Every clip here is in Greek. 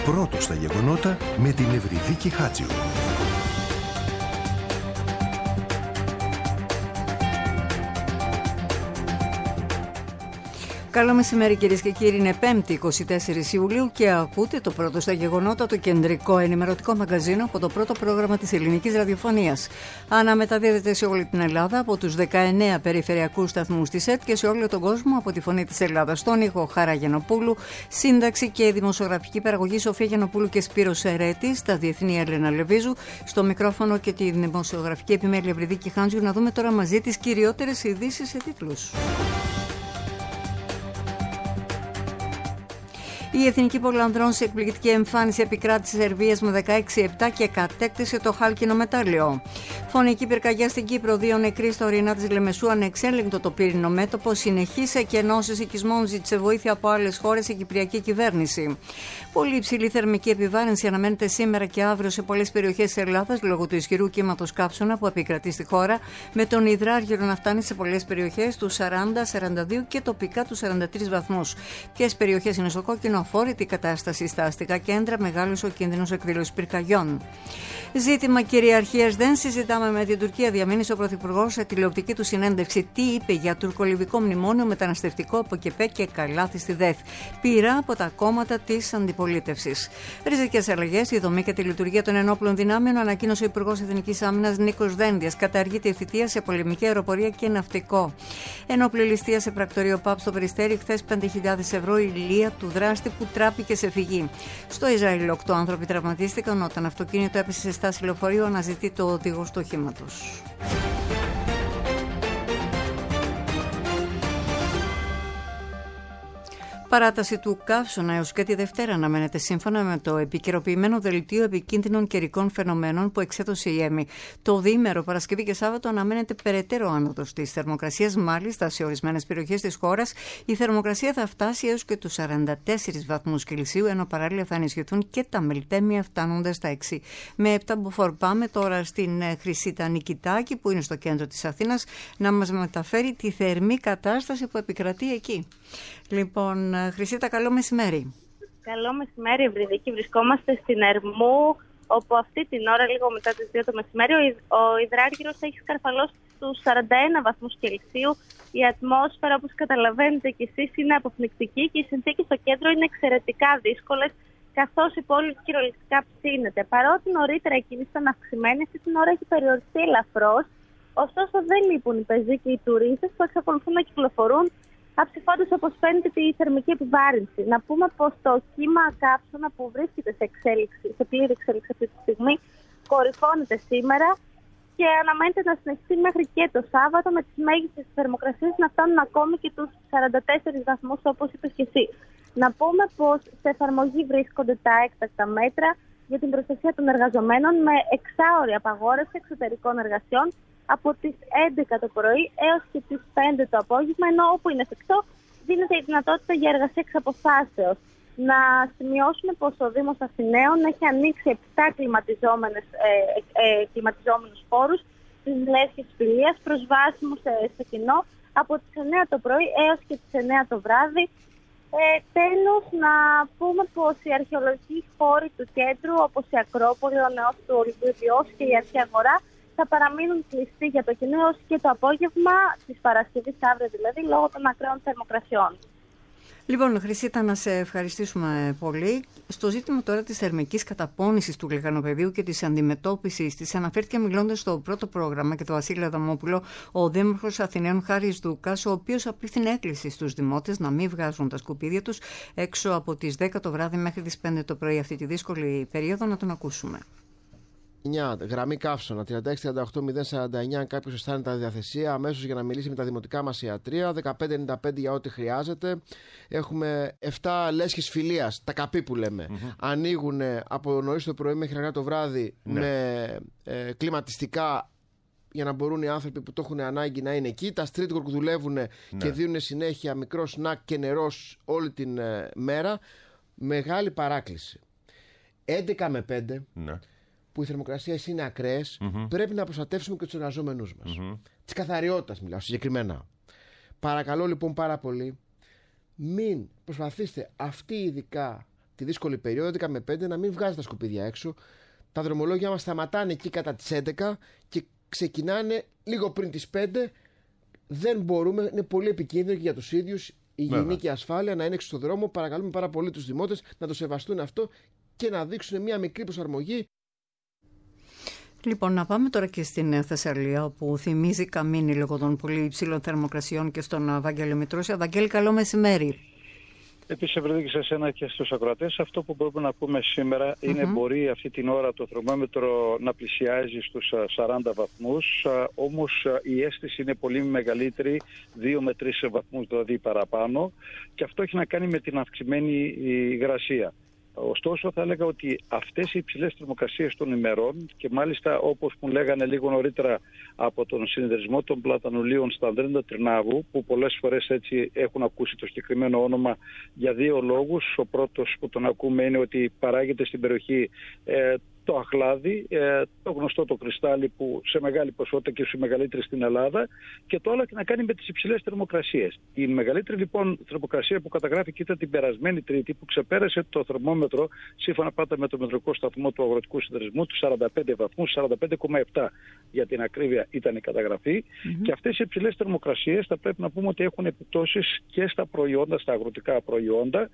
Πρώτος στα γεγονότα με την Ευρυδίκη Χάτζιου. Καλό μεσημέρι κυρίες και κύριοι, είναι 5η 24 Ιουλίου και ακούτε το πρώτο στα γεγονότα, το κεντρικό ενημερωτικό μαγκαζίνο από το πρώτο πρόγραμμα της ελληνικής ραδιοφωνίας. Αναμεταδίδεται σε όλη την Ελλάδα από τους 19 περιφερειακούς σταθμούς της ΕΡΤ και σε όλο τον κόσμο από τη Φωνή της Ελλάδας. Στον ήχο Χαρά Γιαννοπούλου, σύνταξη και δημοσιογραφική παραγωγή Σοφία Γιαννοπούλου και Σπύρος Ερέτης, στα διεθνή Έλενα Λεβίζου, στο μικρόφωνο και τη δημοσιογραφική επιμέλεια Ευρυδίκη Χάντζιου. Να δούμε τώρα μαζί τις κυριότερες ειδήσεις σε τίτλους. Η Εθνική Πολυανδρών σε εκπληκτική εμφάνιση επικράτησε της Σερβίας με 16-7 και κατέκτησε το χάλκινο μετάλλιο. Φωνική πυρκαγιά στην Κύπρο, 2 νεκροί στα ορεινά της Λεμεσού, ανεξέλεγκτο το πύρινο μέτωπο, συνεχείς εκενώσεις οικισμών, ζήτησε βοήθεια από άλλες χώρες η κυπριακή κυβέρνηση. Πολύ υψηλή θερμική επιβάρυνση αναμένεται σήμερα και αύριο σε πολλές περιοχές της Ελλάδας λόγω του ισχυρού κύματος κάψωνα που επικρατεί στη χώρα, με τον υδράργυρο να φτάνει σε πολλές περιοχές του 40-42 και τοπικά του 43 βαθμούς. Ποιες περιοχές είναι στο κόκκινο? Αφόρητη κατάσταση στα αστικά κέντρα, μεγάλος ο κίνδυνος εκδήλωσης πυρκαγιών. Ζήτημα κυριαρχίας δεν συζητάμε με την Τουρκία, διαμήνυσε ο Πρωθυπουργός σε τηλεοπτική του συνέντευξη. Τι είπε για τουρκολιβικό μνημόνιο, μεταναστευτικό από ΚΕΠΕ και καλάθι στη ΔΕΘ. Πειρά από τα κόμματα της αντιπολίτευσης. Ριζικές αλλαγές στη δομή και τη λειτουργία των ενόπλων δυνάμεων, ανακοίνωσε ο Υπουργός Εθνικής Άμυνας Νίκος Δένδιας. Καταργείται η θητεία σε πολεμική αεροπορία και ναυτικό. Ενόπλη ληστεία σε πρακτορείο ΠΑΠ στο Περιστέρι, χθες 5.000 ευρώ η ηλία του δράστη που τράπηκε σε φυγή. Στο Ισραήλ, 8 άνθρωποι τραυματίστηκαν όταν αυτοκίνητο έπεσε σε στάση λεωφορείου, αναζητεί το οδηγός του οχήματος. Παράταση του καύσωνα έως και τη Δευτέρα αναμένεται σύμφωνα με το επικαιροποιημένο δελτίο επικίνδυνων καιρικών φαινομένων που εξέδωσε η ΕΜΗ. Το διήμερο Παρασκευή και Σάββατο αναμένεται περαιτέρω άνοδος της θερμοκρασίας. Μάλιστα, σε ορισμένες περιοχές της χώρας η θερμοκρασία θα φτάσει έως και τους 44 βαθμούς Κελσίου, ενώ παράλληλα θα ενισχυθούν και τα μελτέμια φτάνοντας στα 6. Με 7 μποφόρ πάμε τώρα στην Χρυσίτα Νικητάκη, που είναι στο κέντρο της Αθήνας, να μας μεταφέρει τη θερμή κατάσταση που επικρατεί εκεί. Λοιπόν, Χρυσίτα, καλό μεσημέρι. Καλό μεσημέρι, Ευρυδίκη. Βρισκόμαστε στην Ερμού, όπου αυτή την ώρα, λίγο μετά τις 2 το μεσημέρι, ο υδράργυρος έχει σκαρφαλώσει στους 41 βαθμούς Κελσίου. Η ατμόσφαιρα, όπως καταλαβαίνετε κι εσείς, είναι αποπνικτική και οι συνθήκες στο κέντρο είναι εξαιρετικά δύσκολες, καθώς η πόλη κυριολεκτικά ψήνεται. Παρότι νωρίτερα η κίνηση ήταν αυξημένη, αυτή την ώρα έχει περιοριστεί ελαφρώς. Ωστόσο, δεν λείπουν οι πεζοί και οι τουρίστες που εξακολουθούν να κυκλοφορούν, αψηφώντας όπως φαίνεται τη θερμική επιβάρυνση. Να πούμε πως το κύμα κάψωνα που βρίσκεται σε πλήρη εξέλιξη αυτή τη στιγμή κορυφώνεται σήμερα και αναμένεται να συνεχιστεί μέχρι και το Σάββατο, με τις μέγιστες θερμοκρασίες να φτάνουν ακόμη και τους 44 βαθμούς, όπως είπες και εσύ. Να πούμε πως σε εφαρμογή βρίσκονται τα έκτακτα μέτρα για την προστασία των εργαζομένων, με εξάωρη απαγόρευση εξωτερικών εργασιών από τις 11 το πρωί έως και τις 5 το απόγευμα, ενώ όπου είναι εφικτό δίνεται η δυνατότητα για εργασία εξ αποστάσεως. Να σημειώσουμε πως ο Δήμος Αθηναίων έχει ανοίξει 7 κλιματιζόμενους χώρους της Λέσχης Φιλίας, προσβάσιμους σε κοινό από τις 9 το πρωί έως και τις 9 το βράδυ. Τέλος, να πούμε πως οι αρχαιολογικοί χώροι του κέντρου, όπως η Ακρόπολη, ο Νεός του Ολυμπιός και η Αρχαία Αγορά, θα παραμείνουν κλειστοί για το κοινό έως και το απόγευμα της Παρασκευής, αύριο δηλαδή, λόγω των ακραίων θερμοκρασιών. Λοιπόν, Χρυσίτα, να σε ευχαριστήσουμε πολύ. Στο ζήτημα τώρα της θερμικής καταπώνησης του λιχανοπεδίου και της αντιμετώπισης της αναφέρθηκε, μιλώντας στο πρώτο πρόγραμμα και το Βασίλειο Αδαμόπουλο, ο Δήμαρχος Αθηναίων Χάρης Δούκας, ο οποίος απίθυνε έκκληση στους δημότες να μην βγάζουν τα σκουπίδια τους έξω από τις 10 το βράδυ μέχρι τις 5 το πρωί αυτή τη δύσκολη περίοδο. Να τον ακούσουμε. Γραμμή καύσωνα 36-38-049. Αν κάποιος αισθάνεται αδιαθεσία, αμέσως για να μιλήσει με τα δημοτικά μας ιατρεία. 1595 για ό,τι χρειάζεται. Έχουμε 7 λέσχες φιλίας, τα καπί που λέμε. Ανοίγουν από νωρίς το πρωί μέχρι αργά το βράδυ, με κλιματιστικά, για να μπορούν οι άνθρωποι που το έχουν ανάγκη να είναι εκεί. Τα street work δουλεύουν και δίνουν συνέχεια μικρό σνακ και νερό όλη την μέρα. Μεγάλη παράκληση. 11 με 5. Που οι θερμοκρασίες είναι ακραίες, πρέπει να προστατεύσουμε και τους εργαζόμενούς μας. Της καθαριότητας μιλάω συγκεκριμένα. Παρακαλώ λοιπόν πάρα πολύ, μην προσπαθήστε αυτοί ειδικά τη δύσκολη περίοδο 11 με 5 να μην βγάζει τα σκουπίδια έξω. Τα δρομολόγια μας σταματάνε εκεί κατά τις 11 και ξεκινάνε λίγο πριν τις 5. Δεν μπορούμε, είναι πολύ επικίνδυνο και για τους ίδιους η υγιεινή και η ασφάλεια να είναι έξω στον δρόμο. Παρακαλούμε πάρα πολύ τους δημότες να το σεβαστούν αυτό και να δείξουν μια μικρή προσαρμογή. Λοιπόν, να πάμε τώρα και στην Θεσσαλία, όπου θυμίζει καμίνι λόγω των πολύ υψηλών θερμοκρασιών και στον Βαγγέλη Μητρούση. Βαγγέλη, καλό μεσημέρι. Επίσης, Ευρωπαϊκή, σε εσένα και στους ακροατές, αυτό που μπορούμε να πούμε σήμερα είναι μπορεί αυτή την ώρα το θερμόμετρο να πλησιάζει στους 40 βαθμούς, όμως η αίσθηση είναι πολύ μεγαλύτερη, 2 με 3 βαθμούς δηλαδή παραπάνω, και αυτό έχει να κάνει με την αυξημένη υγρασία. Ωστόσο, θα έλεγα ότι αυτές οι υψηλές θερμοκρασίες των ημερών, και μάλιστα όπως μου λέγανε λίγο νωρίτερα από τον συνεταιρισμό των πλατανολίων στα Ανδρέντα Τρινάβου, που πολλές φορές έτσι έχουν ακούσει το συγκεκριμένο όνομα για 2 λόγους. Ο πρώτος που τον ακούμε είναι ότι παράγεται στην περιοχή το αχλάδι, το γνωστό το κρυστάλλι που σε μεγάλη ποσότητα και σε μεγαλύτερη στην Ελλάδα, και το άλλο έχει να κάνει με τις υψηλές θερμοκρασίες. Η μεγαλύτερη λοιπόν θερμοκρασία που καταγράφηκε ήταν την περασμένη Τρίτη, που ξεπέρασε το θερμόμετρο, σύμφωνα πάντα με το μετρικό σταθμό του Αγροτικού Συνεταιρισμού, του 45 βαθμούς, 45,7 για την ακρίβεια ήταν η καταγραφή. Και αυτές οι υψηλές θερμοκρασίες θα πρέπει να πούμε ότι έχουν επιπτώσεις και στα προϊόντα, στα αγροτικά προϊόντα.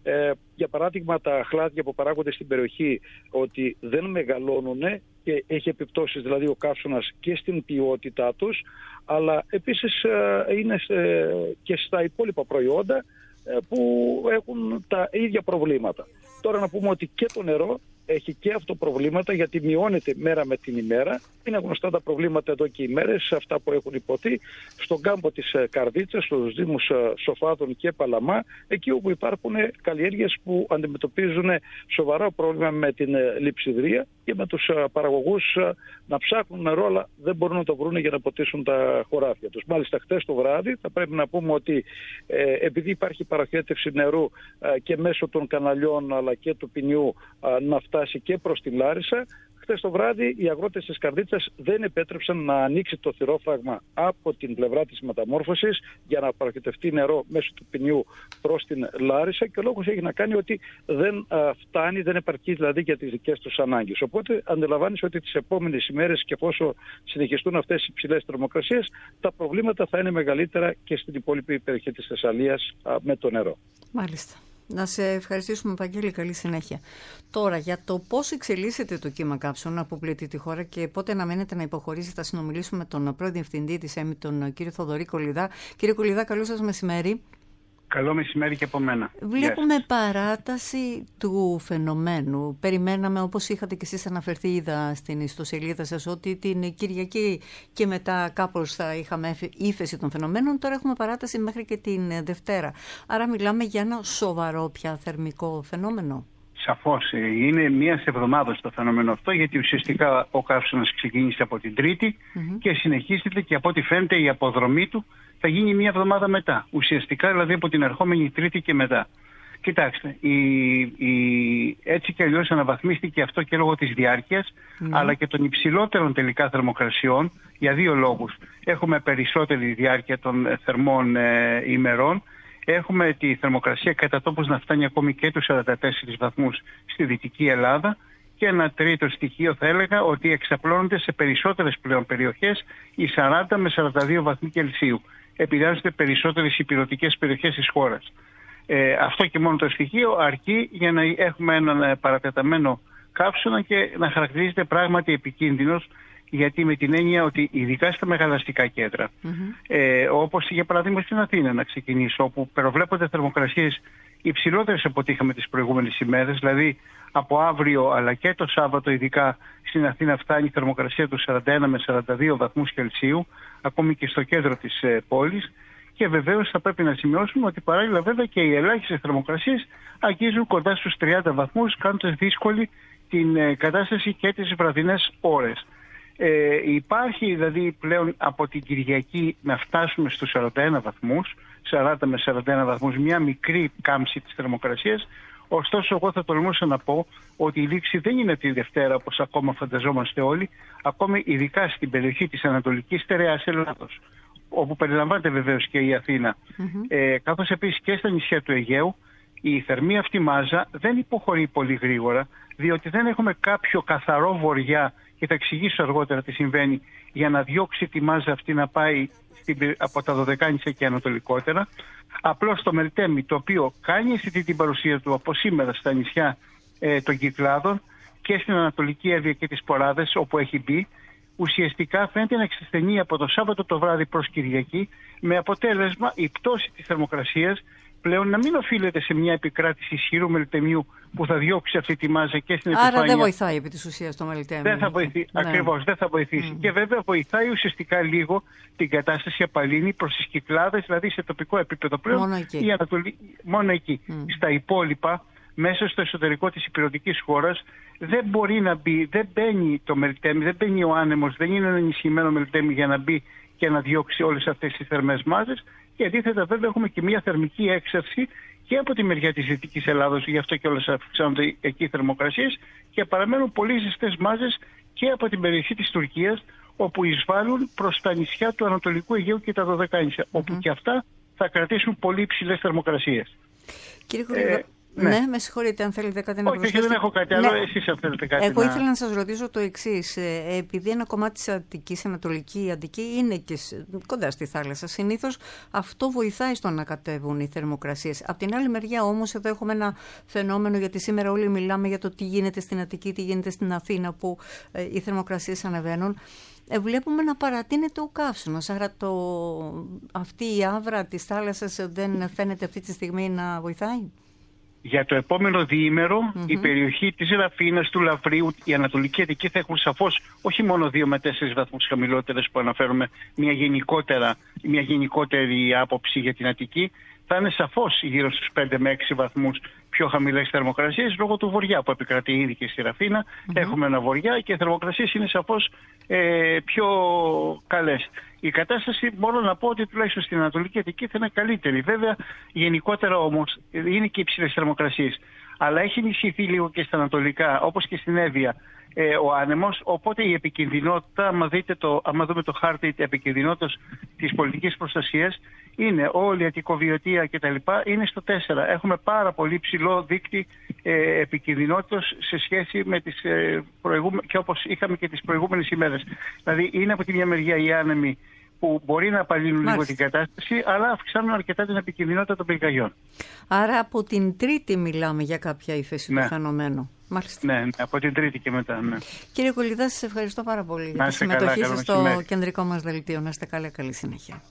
Για παράδειγμα, τα αχλάδια που παράγονται στην περιοχή ότι δεν μεγαλώνουν και έχει επιπτώσεις δηλαδή ο καύσωνας και στην ποιότητά τους, αλλά επίσης είναι και στα υπόλοιπα προϊόντα που έχουν τα ίδια προβλήματα. Τώρα να πούμε ότι και το νερό έχει και αυτό προβλήματα, γιατί μειώνεται μέρα με την ημέρα. Είναι γνωστά τα προβλήματα εδώ και ημέρες, αυτά που έχουν υποθεί στον κάμπο της Καρδίτσας, στους δήμους Σοφάδων και Παλαμά, εκεί όπου υπάρχουν καλλιέργειες που αντιμετωπίζουν σοβαρό πρόβλημα με την λειψιδρία και με τους παραγωγούς να ψάχνουν νερό, αλλά δεν μπορούν να το βρουν για να ποτίσουν τα χωράφια τους. Μάλιστα, χτες το βράδυ θα πρέπει να πούμε ότι επειδή υπάρχει παραχέτευση νερού και μέσω των καναλιών αλλά και του ποινιού να φτάσει και προς τη Λάρισα, χθες το βράδυ οι αγρότες της Καρδίτσας δεν επέτρεψαν να ανοίξει το θυρόφραγμα από την πλευρά της μεταμόρφωσης για να παραχετευτεί νερό μέσω του ποινιού προς την Λάρισα, και ο λόγος έχει να κάνει ότι δεν φτάνει, δεν επαρκεί δηλαδή για τις δικές τους ανάγκες. Οπότε αντιλαμβάνεσαι ότι τις επόμενες ημέρες, και εφόσον συνεχιστούν αυτές οι υψηλές θερμοκρασίες, τα προβλήματα θα είναι μεγαλύτερα και στην υπόλοιπη περιοχή της Θεσσαλίας με το νερό. Μάλιστα. Να σε ευχαριστήσουμε, Βαγγέλη, καλή συνέχεια. Τώρα, για το πώς εξελίσσεται το κύμα καύσωνα που πλήττει τη χώρα και πότε αναμένεται να υποχωρήσει, θα συνομιλήσουμε με τον πρώην διευθυντή της ΕΜΗ, τον κύριο Θοδωρή Κολιδά. Κύριε Κολιδά, καλό σας μεσημέρι. Καλό μεσημέρι και από μένα. Βλέπουμε παράταση του φαινομένου. Περιμέναμε, όπως είχατε και εσείς αναφερθεί, είδα στην ιστοσελίδα σας, ότι την Κυριακή και μετά κάπως θα είχαμε ύφεση των φαινομένων. Τώρα έχουμε παράταση μέχρι και την Δευτέρα. Άρα μιλάμε για ένα σοβαρό πια θερμικό φαινόμενο. Σαφώς. Είναι μία εβδομάδα το φαινόμενο αυτό, γιατί ουσιαστικά ο καύσωνας ξεκίνησε από την Τρίτη και συνεχίζεται, και από ό,τι φαίνεται η αποδρομή του θα γίνει μία εβδομάδα μετά. Ουσιαστικά δηλαδή από την ερχόμενη Τρίτη και μετά. Κοιτάξτε, έτσι κι αλλιώς αναβαθμίστηκε αυτό και λόγω της διάρκειας, αλλά και των υψηλότερων τελικά θερμοκρασιών, για 2 λόγους. Έχουμε περισσότερη διάρκεια των θερμών ημερών. Έχουμε τη θερμοκρασία κατά τόπους να φτάνει ακόμη και τους 44 βαθμούς στη Δυτική Ελλάδα. Και ένα τρίτο στοιχείο θα έλεγα ότι εξαπλώνονται σε περισσότερες πλέον περιοχές οι 40 με 42 βαθμοί Κελσίου. Επηρεάζονται περισσότερες υπηρετικές περιοχές της χώρας. Αυτό και μόνο το στοιχείο αρκεί για να έχουμε έναν παρατεταμένο καύσωνα και να χαρακτηρίζεται πράγματι επικίνδυνος, γιατί με την έννοια ότι ειδικά στα μεγαλαστικά κέντρα, όπως για παράδειγμα στην Αθήνα να ξεκινήσω, όπου προβλέπονται θερμοκρασίες υψηλότερες από ό,τι είχαμε τις προηγούμενες ημέρες, δηλαδή από αύριο αλλά και το Σάββατο ειδικά στην Αθήνα φτάνει η θερμοκρασία του 41 με 42 βαθμούς Κελσίου, ακόμη και στο κέντρο της πόλης. Και βεβαίως θα πρέπει να σημειώσουμε ότι παράλληλα βέβαια και οι ελάχιστες θερμοκρασίες αγγίζουν κοντά στους 30 βαθμούς, κάνοντας δύσκολη την κατάσταση και τις βραδινές ώρες. Υπάρχει δηλαδή πλέον από την Κυριακή να φτάσουμε στους 41 βαθμούς, 40 με 41 βαθμούς, μια μικρή κάμψη της θερμοκρασίας. Ωστόσο, εγώ θα τολμούσα να πω ότι η λήξη δεν είναι τη Δευτέρα, όπως ακόμα φανταζόμαστε όλοι, ακόμη ειδικά στην περιοχή της Ανατολικής Στερεάς Ελλάδος, όπου περιλαμβάνεται βεβαίως και η Αθήνα, καθώς επίσης και στα νησιά του Αιγαίου, Η θερμή αυτή μάζα δεν υποχωρεί πολύ γρήγορα, διότι δεν έχουμε κάποιο καθαρό βοριά, και θα εξηγήσω αργότερα τι συμβαίνει, για να διώξει τη μάζα αυτή να πάει από τα Δωδεκάνησα και ανατολικότερα. Απλώς το Μελτέμι, το οποίο κάνει αισθητή την παρουσία του από σήμερα στα νησιά των Κυκλάδων και στην Ανατολική Εύβοια και τις Ποράδες, όπου έχει μπει, ουσιαστικά φαίνεται να εξασθενεί από το Σάββατο το βράδυ προς Κυριακή, με αποτέλεσμα η πτώση της θερμοκρασίας πλέον να μην οφείλεται σε μια επικράτηση ισχυρού μελτεμιού που θα διώξει αυτή τη μάζα και στην επιφάνεια. Άρα δεν βοηθάει επί της ουσίας το μελτέμι. Δεν θα βοηθήσει. Ναι. Ακριβώς, δεν θα βοηθήσει. Και βέβαια βοηθάει ουσιαστικά λίγο την κατάσταση απαλύνει προς τις Κυκλάδες, δηλαδή σε τοπικό επίπεδο πλέον. Μόνο εκεί. Στα υπόλοιπα, μέσα στο εσωτερικό της ηπειρωτικής χώρας, δεν μπορεί να μπει, δεν μπαίνει το μελτέμι, δεν μπαίνει ο άνεμος, δεν είναι ένα ενισχυμένο μελτέμι για να μπει και να διώξει όλες αυτές τις θερμές μάζες. Και αντίθετα, βέβαια, έχουμε και μια θερμική έξαρση και από τη μεριά της Δυτικής Ελλάδος, γι' αυτό και όλες αυξάνονται εκεί οι θερμοκρασίες, και παραμένουν πολύ ζεστές μάζες και από την περιοχή της Τουρκίας, όπου εισβάλλουν προς τα νησιά του Ανατολικού Αιγαίου και τα Δωδεκάνησα, όπου και αυτά θα κρατήσουν πολύ υψηλές θερμοκρασίες. Κύριε Κολυδά, ναι, με συγχωρείτε αν θέλετε κάτι να προσθέσετε. Όχι, δεν έχω κάτι άλλο, εσείς αν θέλετε κάτι. Εγώ ήθελα να σας ρωτήσω το εξής. Επειδή ένα κομμάτι της Αττικής, Ανατολική Αττική, είναι και κοντά στη θάλασσα, συνήθως αυτό βοηθάει στο να κατέβουν οι θερμοκρασίες. Απ' την άλλη μεριά όμως, εδώ έχουμε ένα φαινόμενο, γιατί σήμερα όλοι μιλάμε για το τι γίνεται στην Αττική, τι γίνεται στην Αθήνα, που οι θερμοκρασίες ανεβαίνουν. Βλέπουμε να παρατείνεται ο καύσωνας, άρα αυτή η άβρα της θάλασσας δεν φαίνεται αυτή τη στιγμή να βοηθάει. Για το επόμενο διήμερο, η περιοχή της Ραφίνας, του Λαβρίου, η Ανατολική Αττική θα έχουν σαφώς όχι μόνο 2 με 4 βαθμούς χαμηλότερες που αναφέρουμε, μια γενικότερη άποψη για την Αττική. Θα είναι σαφώς γύρω στους 5 με 6 βαθμούς πιο χαμηλές θερμοκρασίες λόγω του βοριά που επικρατεί ήδη και στη Ραφίνα. Έχουμε ένα βοριά και οι θερμοκρασίες είναι σαφώς πιο καλές. Η κατάσταση μπορώ να πω ότι τουλάχιστον στην Ανατολική Αττική θα είναι καλύτερη. Βέβαια, γενικότερα όμως είναι και υψηλές θερμοκρασίες. Αλλά έχει ενισχυθεί λίγο και στα ανατολικά, όπως και στην Εύβοια, ο άνεμος. Οπότε η επικινδυνότητα, άμα δούμε το χάρτη επικινδυνότητας της πολιτικής προστασίας, είναι όλη η Αττικοβιωτία κτλ. Είναι στο 4. Έχουμε πάρα πολύ ψηλό δείκτη επικινδυνότητας σε σχέση με τις και όπως είχαμε και τις προηγούμενες ημέρες. Δηλαδή είναι από τη μια μεριά οι άνεμοι που μπορεί να απαλύνουν λίγο την κατάσταση, αλλά αυξάνουν αρκετά την επικινδυνότητα των πυρκαγιών. Άρα από την Τρίτη μιλάμε για κάποια ύφεση του φαινομένου. Μάλιστα. Ναι, από την Τρίτη και μετά. Ναι. Κύριε Κολυδά, σας ευχαριστώ πάρα πολύ για τη συμμετοχή σας στο κεντρικό μας δελτίο. Να είστε καλά, καλή συνέχεια.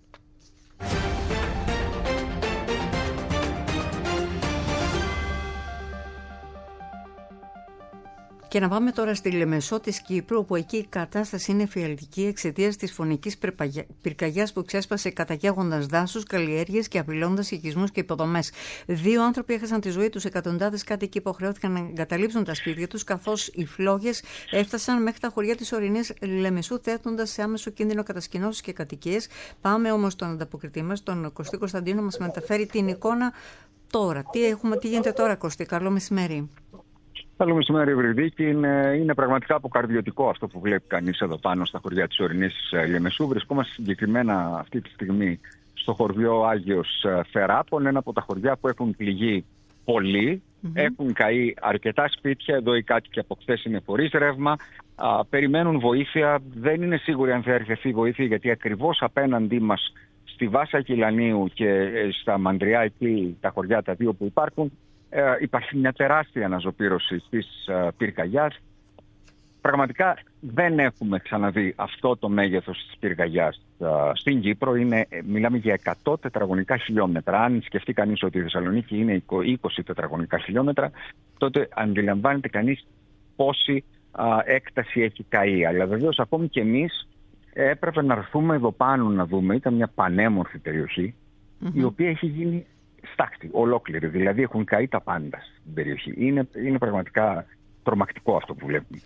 Και να πάμε τώρα στη Λεμεσό της Κύπρου, όπου εκεί η κατάσταση είναι φιαλτική εξαιτίας της φωνικής πυρκαγιάς που ξέσπασε καταγέγοντας δάσους, καλλιέργειες και απειλώντας οικισμούς και υποδομές. 2 άνθρωποι έχασαν τη ζωή τους, εκατοντάδες κάτοικοι υποχρεώθηκαν να εγκαταλείψουν τα σπίτια τους, καθώς οι φλόγες έφτασαν μέχρι τα χωριά της ορεινής Λεμεσού, θέτοντας σε άμεσο κίνδυνο κατασκηνώσεις και κατοικίες. Πάμε όμως στον ανταποκριτή μας, τον Κωστή Κωνσταντίνο, να μας μεταφέρει την εικόνα τώρα. Τι γίνεται τώρα, Κωστή? Καλό μεσημέρι. Καλό μεσημέρι, Ευρυδίκη. Είναι πραγματικά αποκαρδιωτικό αυτό που βλέπει κανείς εδώ πάνω στα χωριά της ορεινής Λεμεσού. Βρισκόμαστε συγκεκριμένα αυτή τη στιγμή στο χωριό Άγιος Φεράπων, ένα από τα χωριά που έχουν πληγεί πολύ. Έχουν καεί αρκετά σπίτια. Εδώ οι κάτοικοι από χθες είναι χωρίς ρεύμα. Περιμένουν βοήθεια. Δεν είναι σίγουροι αν θα έρθει αυτή η βοήθεια, γιατί ακριβώς απέναντί μας στη Βάσα Κυλανίου και στα Μαντριά, εκεί τα χωριά τα δύο που υπάρχουν, υπάρχει μια τεράστια αναζωπήρωση της πυρκαγιάς. Πραγματικά δεν έχουμε ξαναδεί αυτό το μέγεθος της πυρκαγιάς στην Κύπρο. Μιλάμε για 100 τετραγωνικά χιλιόμετρα. Αν σκεφτεί κανείς ότι η Θεσσαλονίκη είναι 20 τετραγωνικά χιλιόμετρα, τότε αντιλαμβάνεται κανείς πόση έκταση έχει καεί. Αλλά βεβαίως ακόμη και εμείς έπρεπε να έρθουμε εδώ πάνω να δούμε. Ήταν μια πανέμορφη περιοχή, η οποία έχει γίνει στάχτη, ολόκληρη. Δηλαδή έχουν καεί τα πάντα στην περιοχή. Είναι πραγματικά τρομακτικό αυτό που βλέπουμε.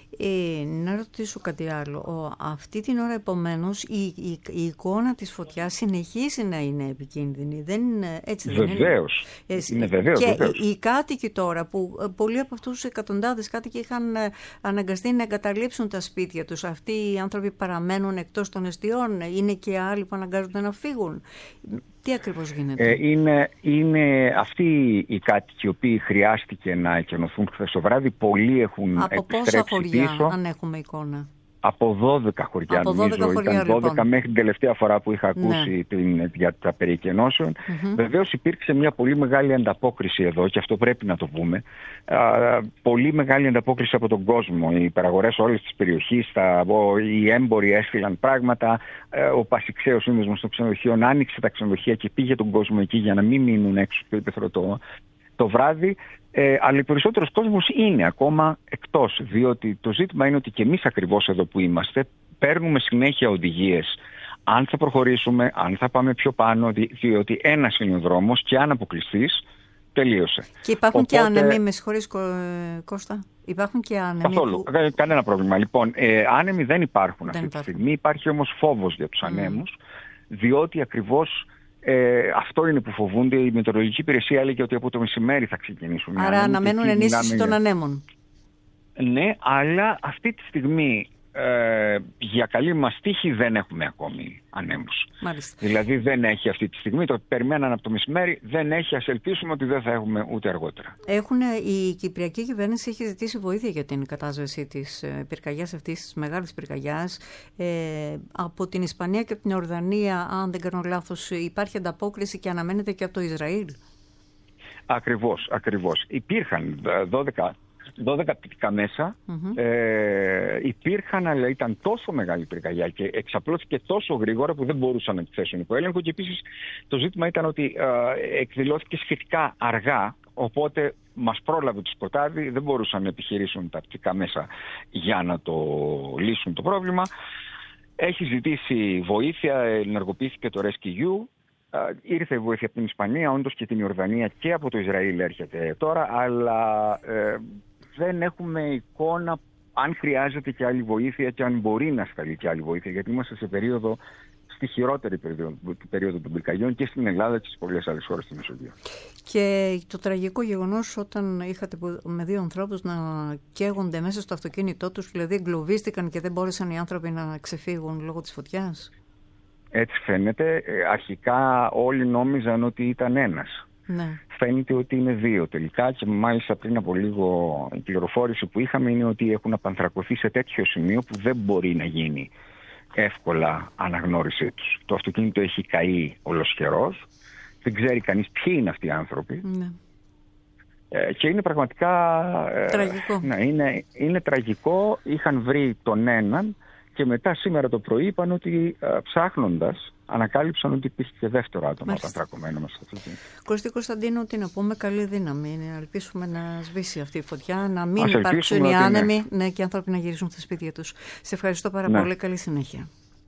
Να ρωτήσω κάτι άλλο. Αυτή την ώρα, επομένως, η εικόνα της φωτιάς συνεχίζει να είναι επικίνδυνη. Έτσι δεν είναι? Βεβαίως. Είναι βεβαίως. Και βεβαίως. Οι κάτοικοι τώρα, που πολλοί από αυτούς τους εκατοντάδες κάτοικοι είχαν αναγκαστεί να εγκαταλείψουν τα σπίτια τους. Αυτοί οι άνθρωποι παραμένουν εκτός των εστιών? Είναι και άλλοι που αναγκάζονται να φύγουν? Τι ακριβώς γίνεται? Είναι αυτοί οι κάτοικοι οι οποίοι χρειάστηκε να εκενωθούν χθες το βράδυ. Πολλοί έχουν από πόσα χωριά, πίσω. αν έχουμε εικόνα? Από 12 χωριά, από 12 νομίζω. χωριά, Ήταν 12 λοιπόν, μέχρι την τελευταία φορά που είχα ακούσει για τα περί εκενώσεων. Βεβαίως υπήρξε μια πολύ μεγάλη ανταπόκριση εδώ, και αυτό πρέπει να το πούμε. Πολύ μεγάλη ανταπόκριση από τον κόσμο. Οι παραγορές όλες της περιοχής, οι έμποροι έστειλαν πράγματα. Ο Πασιξέος Σύνδεσμος των Ξενοδοχείων άνοιξε τα ξενοδοχεία και πήγε τον κόσμο εκεί για να μην μείνουν έξω στο ύπαιθρο το βράδυ. Αλλά ο περισσότερος κόσμος είναι ακόμα εκτός, διότι το ζήτημα είναι ότι και εμείς ακριβώς εδώ που είμαστε παίρνουμε συνέχεια οδηγίες αν θα προχωρήσουμε, αν θα πάμε πιο πάνω, διότι ένας είναι ο δρόμος και αν αποκλειστείς, τελείωσε. Και υπάρχουν και άνεμοι, με συγχωρείς Κώστα, υπάρχουν και άνεμοι? Καθόλου, κανένα πρόβλημα. Λοιπόν, άνεμοι δεν υπάρχουν αυτή τη στιγμή, υπάρχει όμως φόβος για τους ανέμους, διότι ακριβώς αυτό είναι που φοβούνται. Η Μετεωρολογική Υπηρεσία έλεγε ότι από το μεσημέρι θα ξεκινήσουν. Άρα αναμένουν ενίσχυση των ανέμων. Ναι, αλλά αυτή τη στιγμή για καλή μας τύχη δεν έχουμε ακόμη ανέμους. Μάλιστα. Δηλαδή δεν έχει αυτή τη στιγμή, το περιμέναν από το μεσημέρι, δεν έχει, ας ελπίσουμε ότι δεν θα έχουμε ούτε αργότερα. Η Κυπριακή κυβέρνηση έχει ζητήσει βοήθεια για την κατάσβεση της πυρκαγιάς αυτής, της μεγάλης πυρκαγιάς. Από την Ισπανία και από την Ιορδανία, αν δεν κάνω λάθος, υπάρχει ανταπόκριση και αναμένεται και από το Ισραήλ. Ακριβώς. Υπήρχαν 12 πυρκαγιά μέσα, υπήρχαν, αλλά ήταν τόσο μεγάλη πυρκαγιά και εξαπλώθηκε τόσο γρήγορα που δεν μπορούσαν να τη θέσουν υπό έλεγχο, και επίσης το ζήτημα ήταν ότι εκδηλώθηκε σχετικά αργά, οπότε μας πρόλαβε το σκοτάδι, δεν μπορούσαν να επιχειρήσουν τα πυρκαγιά μέσα για να το λύσουν το πρόβλημα. Έχει ζητήσει βοήθεια, ενεργοποιήθηκε το Rescue. Ήρθε η βοήθεια από την Ισπανία, όντως και την Ιορδανία, και από το Ισραήλ έρχεται τώρα, αλλά δεν έχουμε εικόνα αν χρειάζεται και άλλη βοήθεια και αν μπορεί να σταλεί και άλλη βοήθεια, γιατί είμαστε σε στη χειρότερη περίοδο των πυρκαγιών και στην Ελλάδα και σε πολλές άλλες χώρες στη Μεσογείο. Και το τραγικό γεγονός όταν είχατε με δύο ανθρώπους να καίγονται μέσα στο αυτοκίνητό τους, δηλαδή εγκλωβίστηκαν και δεν μπόρεσαν οι άνθρωποι να ξεφύγουν λόγω της φωτιάς. Έτσι φαίνεται. Αρχικά όλοι νόμιζαν ότι ήταν ένας. Ναι. Φαίνεται ότι είναι δύο τελικά, και μάλιστα πριν από λίγο η πληροφόρηση που είχαμε είναι ότι έχουν απανθρακωθεί σε τέτοιο σημείο που δεν μπορεί να γίνει εύκολα αναγνώρισή τους. Το αυτοκίνητο έχει καεί ολοσχερός, δεν ξέρει κανείς ποιοι είναι αυτοί οι άνθρωποι. Ναι. Και είναι πραγματικά τραγικό. Ναι, είναι τραγικό. Είχαν βρει τον έναν και μετά σήμερα το πρωί είπαν ότι ψάχνοντας ανακάλυψαν ότι υπήρχε και δεύτερο άτομο απανθρακωμένο μέσα στο αυτοκίνητο. Κωστή Κωνσταντίνου, τι να πούμε, καλή δύναμη. Να ελπίσουμε να σβήσει αυτή η φωτιά, να μην υπάρξουν οι άνεμοι, ναι, και οι άνθρωποι να γυρίσουν στα σπίτια τους. Σε ευχαριστώ πάρα πολύ. Καλή συνέχεια.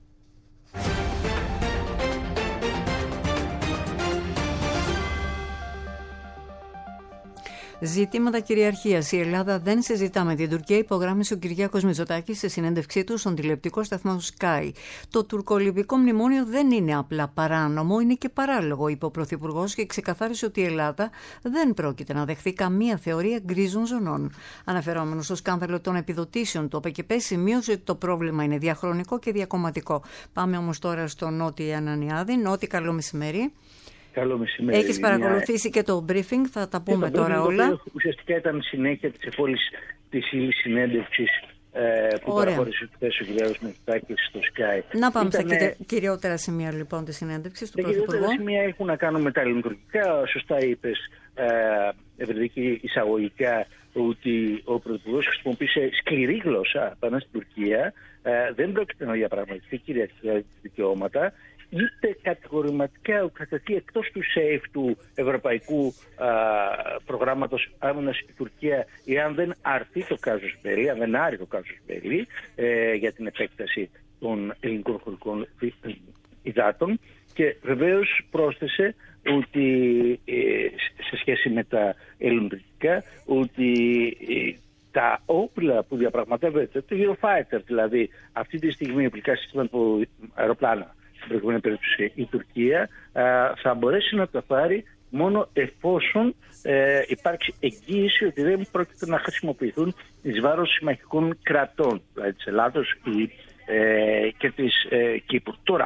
Ζητήματα κυριαρχίας. Η Ελλάδα δεν συζητά με την Τουρκία, υπογράμμισε ο Κυριάκος Μητσοτάκης σε συνέντευξή του στον τηλεοπτικό σταθμό Sky. Το τουρκολιβικό μνημόνιο δεν είναι απλά παράνομο, είναι και παράλογο, είπε ο Πρωθυπουργός και ξεκαθάρισε ότι η Ελλάδα δεν πρόκειται να δεχθεί καμία θεωρία γκρίζων ζωνών. Αναφερόμενος στο σκάνδαλο των επιδοτήσεων του ΟΠΕΚΕΠΕ, σημείωσε ότι το πρόβλημα είναι διαχρονικό και διακομματικό. Πάμε όμως τώρα στον Νότι Ανανιάδη. Νότι, καλό μεσημέρι. Καλό μεσημέρι. Έχεις παρακολουθήσει και το briefing, θα τα πούμε τώρα όλα. Ουσιαστικά ήταν συνέχεια της εφόλης της ύλης συνέντευξης που παραχώρησε χθες ο κ. Μητσοτάκης στο Sky. Να πάμε στα κυριότερα σημεία λοιπόν της συνέντευξης του Πρωθυπουργού. Τα κυριότερα σημεία έχουν να κάνουν με τα ελληνοτουρκικά. Σωστά είπες, ευρετική εισαγωγικά, ότι ο Πρωθυπουργός χρησιμοποίησε σκληρή γλώσσα απέναντι στην Τουρκία. Δεν πρόκειται να διαπραγματευτεί κυριαρχικά δικαιώματα, είτε κατηγορηματικά κρατηθεί εκτός του ΣΕΙΦ του Ευρωπαϊκού Προγράμματος Άμυνας η Τουρκία, εάν δεν αρθεί το κάζους μπέλι, αν δεν άρει το κάζους μπέλι για την επέκταση των ελληνικών χωρικών υδάτων. Και βεβαίως πρόσθεσε ότι σε σχέση με τα ελληνικά, ότι τα όπλα που διαπραγματεύεται, το Eurofighter δηλαδή, αυτή τη στιγμή οπλικά συστήματα από αεροπλάνα, στην προηγούμενη περίπτωση η Τουρκία, θα μπορέσει να τα πάρει μόνο εφόσον υπάρξει εγγύηση ότι δεν πρόκειται να χρησιμοποιηθούν εις βάρος συμμαχικών κρατών, δηλαδή της Ελλάδος και της Κύπρου. Τώρα,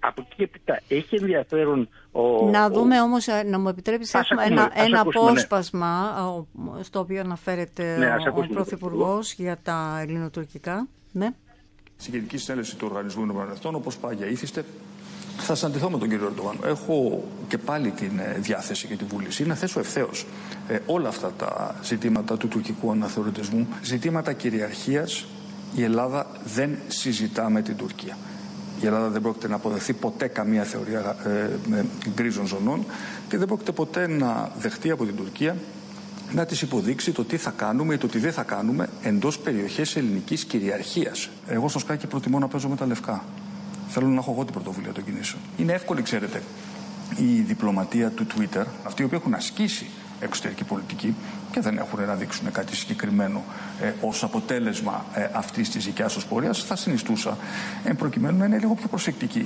από εκεί και πέρα έχει ενδιαφέρον. Να δούμε όμως, να μου επιτρέψεις, έχουμε ένα απόσπασμα στο οποίο αναφέρεται ο Πρωθυπουργός για τα ελληνοτουρκικά. Ναι. Στην Γενική Συνέλευση του Οργανισμού Ηνωμένων Εθνών, όπως πάγια ήθιστε, θα συναντηθώ με τον κύριο Ερντογάν. Έχω και πάλι την διάθεση και τη βούληση να θέσω ευθέως όλα αυτά τα ζητήματα του τουρκικού αναθεωρητισμού, ζητήματα κυριαρχίας. Η Ελλάδα δεν συζητά με την Τουρκία. Η Ελλάδα δεν πρόκειται να αποδεχθεί ποτέ καμία θεωρία γκρίζων ζωνών και δεν πρόκειται ποτέ να δεχτεί από την Τουρκία να της υποδείξει το τι θα κάνουμε ή το τι δεν θα κάνουμε εντός περιοχής ελληνικής κυριαρχίας. Εγώ στο σκάκι προτιμώ να παίζω με τα λευκά. Θέλω να έχω εγώ την πρωτοβουλία των κινήσεων. Είναι εύκολη, ξέρετε, η διπλωματία του Twitter, αυτοί οι οποίοι έχουν ασκήσει εξωτερική πολιτική και δεν έχουν να δείξουν κάτι συγκεκριμένο ως αποτέλεσμα αυτής της δικιάς τους πορείας, θα συνιστούσα προκειμένου να είναι λίγο πιο προσεκτικοί.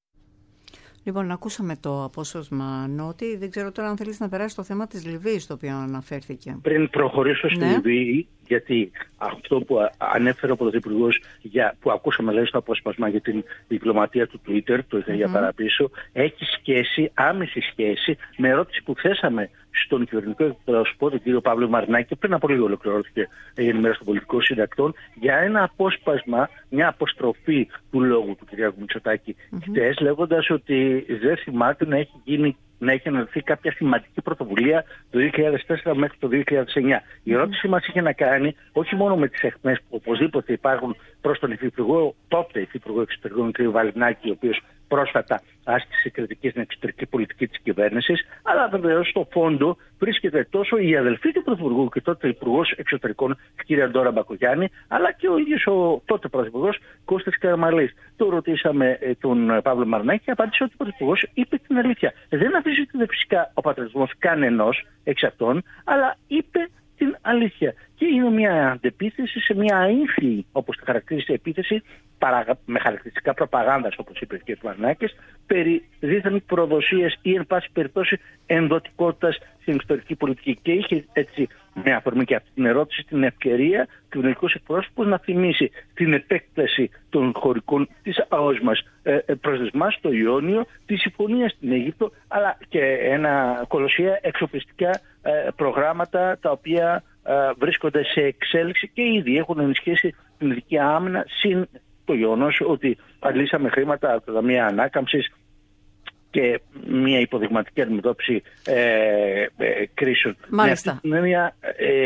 Λοιπόν, ακούσαμε το απόσπασμα, Νότι. Δεν ξέρω τώρα αν θέλεις να περάσει το θέμα της Λιβύης, το οποίο αναφέρθηκε. Πριν προχωρήσω στη Λιβύη, γιατί αυτό που ανέφερε ο Πρωθυπουργός, που ακούσαμε λέει στο απόσπασμα για την διπλωματία του Twitter, το ήθελα για παραπίσω, έχει σχέση, άμεση σχέση, με ερώτηση που θέσαμε στον κυβερνητικό εκπρόσωπο, τον κύριο Παύλο Μαρινάκη, πριν από λίγο ολοκληρώθηκε η ενημέρωση των πολιτικών συντακτών, για ένα απόσπασμα, μια αποστροφή του λόγου του κ. Μητσοτάκη χτες, λέγοντας ότι δεν θυμάται να έχει αναλυθεί κάποια σημαντική πρωτοβουλία το 2004 μέχρι το 2009. Η ερώτηση μας είχε να κάνει όχι μόνο με τις αιχμές που οπωσδήποτε υπάρχουν προς τον Υφυπουργό, τότε Υφυπουργό Εξωτερικών κ. Βαλινάκη, ο οποίος πρόσφατα άσκησε κριτική στην εξωτερική πολιτική της κυβέρνησης, αλλά βεβαίως στο φόντο βρίσκεται τόσο η αδελφή του Πρωθυπουργού και τότε Υπουργός Εξωτερικών κ. Ντόρα Μπακογιάννη, αλλά και ο ίδιος ο τότε Πρωθυπουργός Κώστας Καραμανλής. Το ρωτήσαμε τον Παύλο Μαρινάκη και απάντησε ότι ο Πρωθυπουργός είπε την αλήθεια. Δεν αφήσεται φυσικά ο πατριωτισμός κανενός εξ αυτών, αλλά είπε την αλήθεια. Και είναι μια αντεπίθεση σε μια αήθη, όπως τη χαρακτήρισε, επίθεση με χαρακτηριστικά προπαγάνδας, όπως είπε και ο Μαρινάκης, περί δίθεν προδοσίας ή εν πάση περιπτώσει ενδοτικότητας στην εξωτερική πολιτική. Και είχε έτσι, με αφορμή και αυτή την ερώτηση, την ευκαιρία του κοινωνικός εκπρόσωπος να θυμίσει την επέκταση των χωρικών της ΑΟΣ μας προς δεσμάς στο Ιόνιο, τη συμφωνία στην Αίγυπτο, αλλά και ένα κολοσσία εξοπλιστικά προγράμματα τα οποία βρίσκονται σε εξέλιξη και ήδη έχουν ενισχύσει την ειδική άμυνα, συν το γεγονός ότι αντλήσαμε χρήματα από τα Ταμεία Ανάκαμψης και μια υποδειγματική αντιμετώπιση κρίσεων. Μάλιστα. Με μια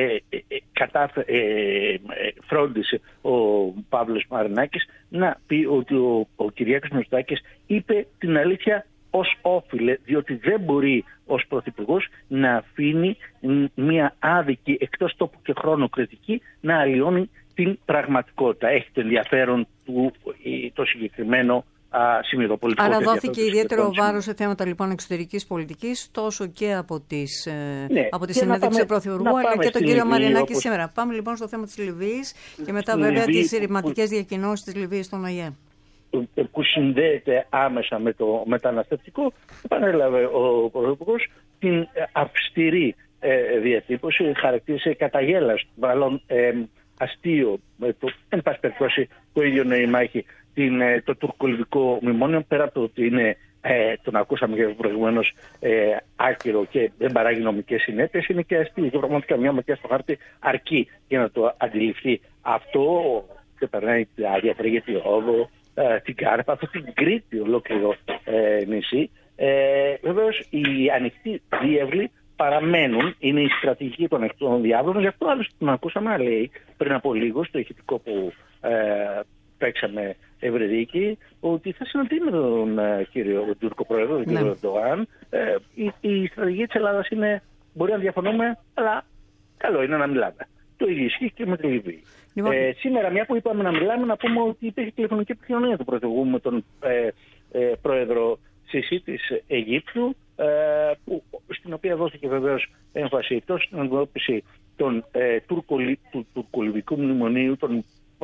φρόντισε ο Παύλος Μαρινάκης να πει ότι ο Κυριάκος Μητσοτάκης είπε την αλήθεια ως όφιλε, διότι δεν μπορεί ως Πρωθυπουργός να αφήνει μια άδικη εκτός τόπου και χρόνου κριτική να αλλοιώνει την πραγματικότητα. Έχει το ενδιαφέρον του το συγκεκριμένο σημείο πολιτικό. Άρα δόθηκε ιδιαίτερο βάρος σε θέματα λοιπόν εξωτερικής πολιτικής, τόσο και από τη συνέντευξη του Πρωθυπουργού, αλλά και τον κύριο Μαρινάκη σήμερα. Πάμε λοιπόν στο θέμα της Λιβύης και μετά βέβαια τις ρηματικές διακοινώσεις της Λιβύης στον ΟΗΕ, που συνδέεται άμεσα με το μεταναστευτικό. Επανέλαβε ο Πρωθυπουργός την αυστηρή διατύπωση, χαρακτήρισε καταγέλαστο, μάλλον αστείο, εν πάση περιπτώσει το ίδιο νοήμα έχει το τουρκολιβικό μνημόνιο, πέρα από το ότι είναι, τον ακούσαμε και προηγουμένως, άκυρο και δεν παράγει νομικές συνέπειες, είναι και αστείο και πραγματικά μια ματιά στο χάρτη αρκεί για να το αντιληφθεί αυτό και περνάει τη Διατρίγη, τη Ρόδο, την Κάρπα, αυτό την Κρήτη ολόκληρο νησί. Βεβαίως οι ανοιχτοί διεύλοι παραμένουν, είναι η στρατηγική των ανοιχτών διάβλων, γι' αυτό άλλωστε τον ακούσαμε να λέει πριν από λίγο στο ηχητικό που παίξαμε Ευρεδίκη, ότι θα συναντήσει με τον Τούρκο Πρόεδρο, τον κύριο Ερντογάν. Η στρατηγική της Ελλάδας είναι, μπορεί να διαφωνούμε, αλλά καλό είναι να μιλάμε. Το ίδιο ισχύει και με τη Λιβύη. Σήμερα, μια που είπαμε να μιλάμε, να πούμε ότι υπήρχε τηλεφωνική επικοινωνία του Πρωθυπουργού με τον Πρόεδρο Σισί της Αιγύπτου, στην οποία δόθηκε βεβαίως έμφαση τόσο στην αντιμετώπιση του τουρκολιβικού μνημονίου, των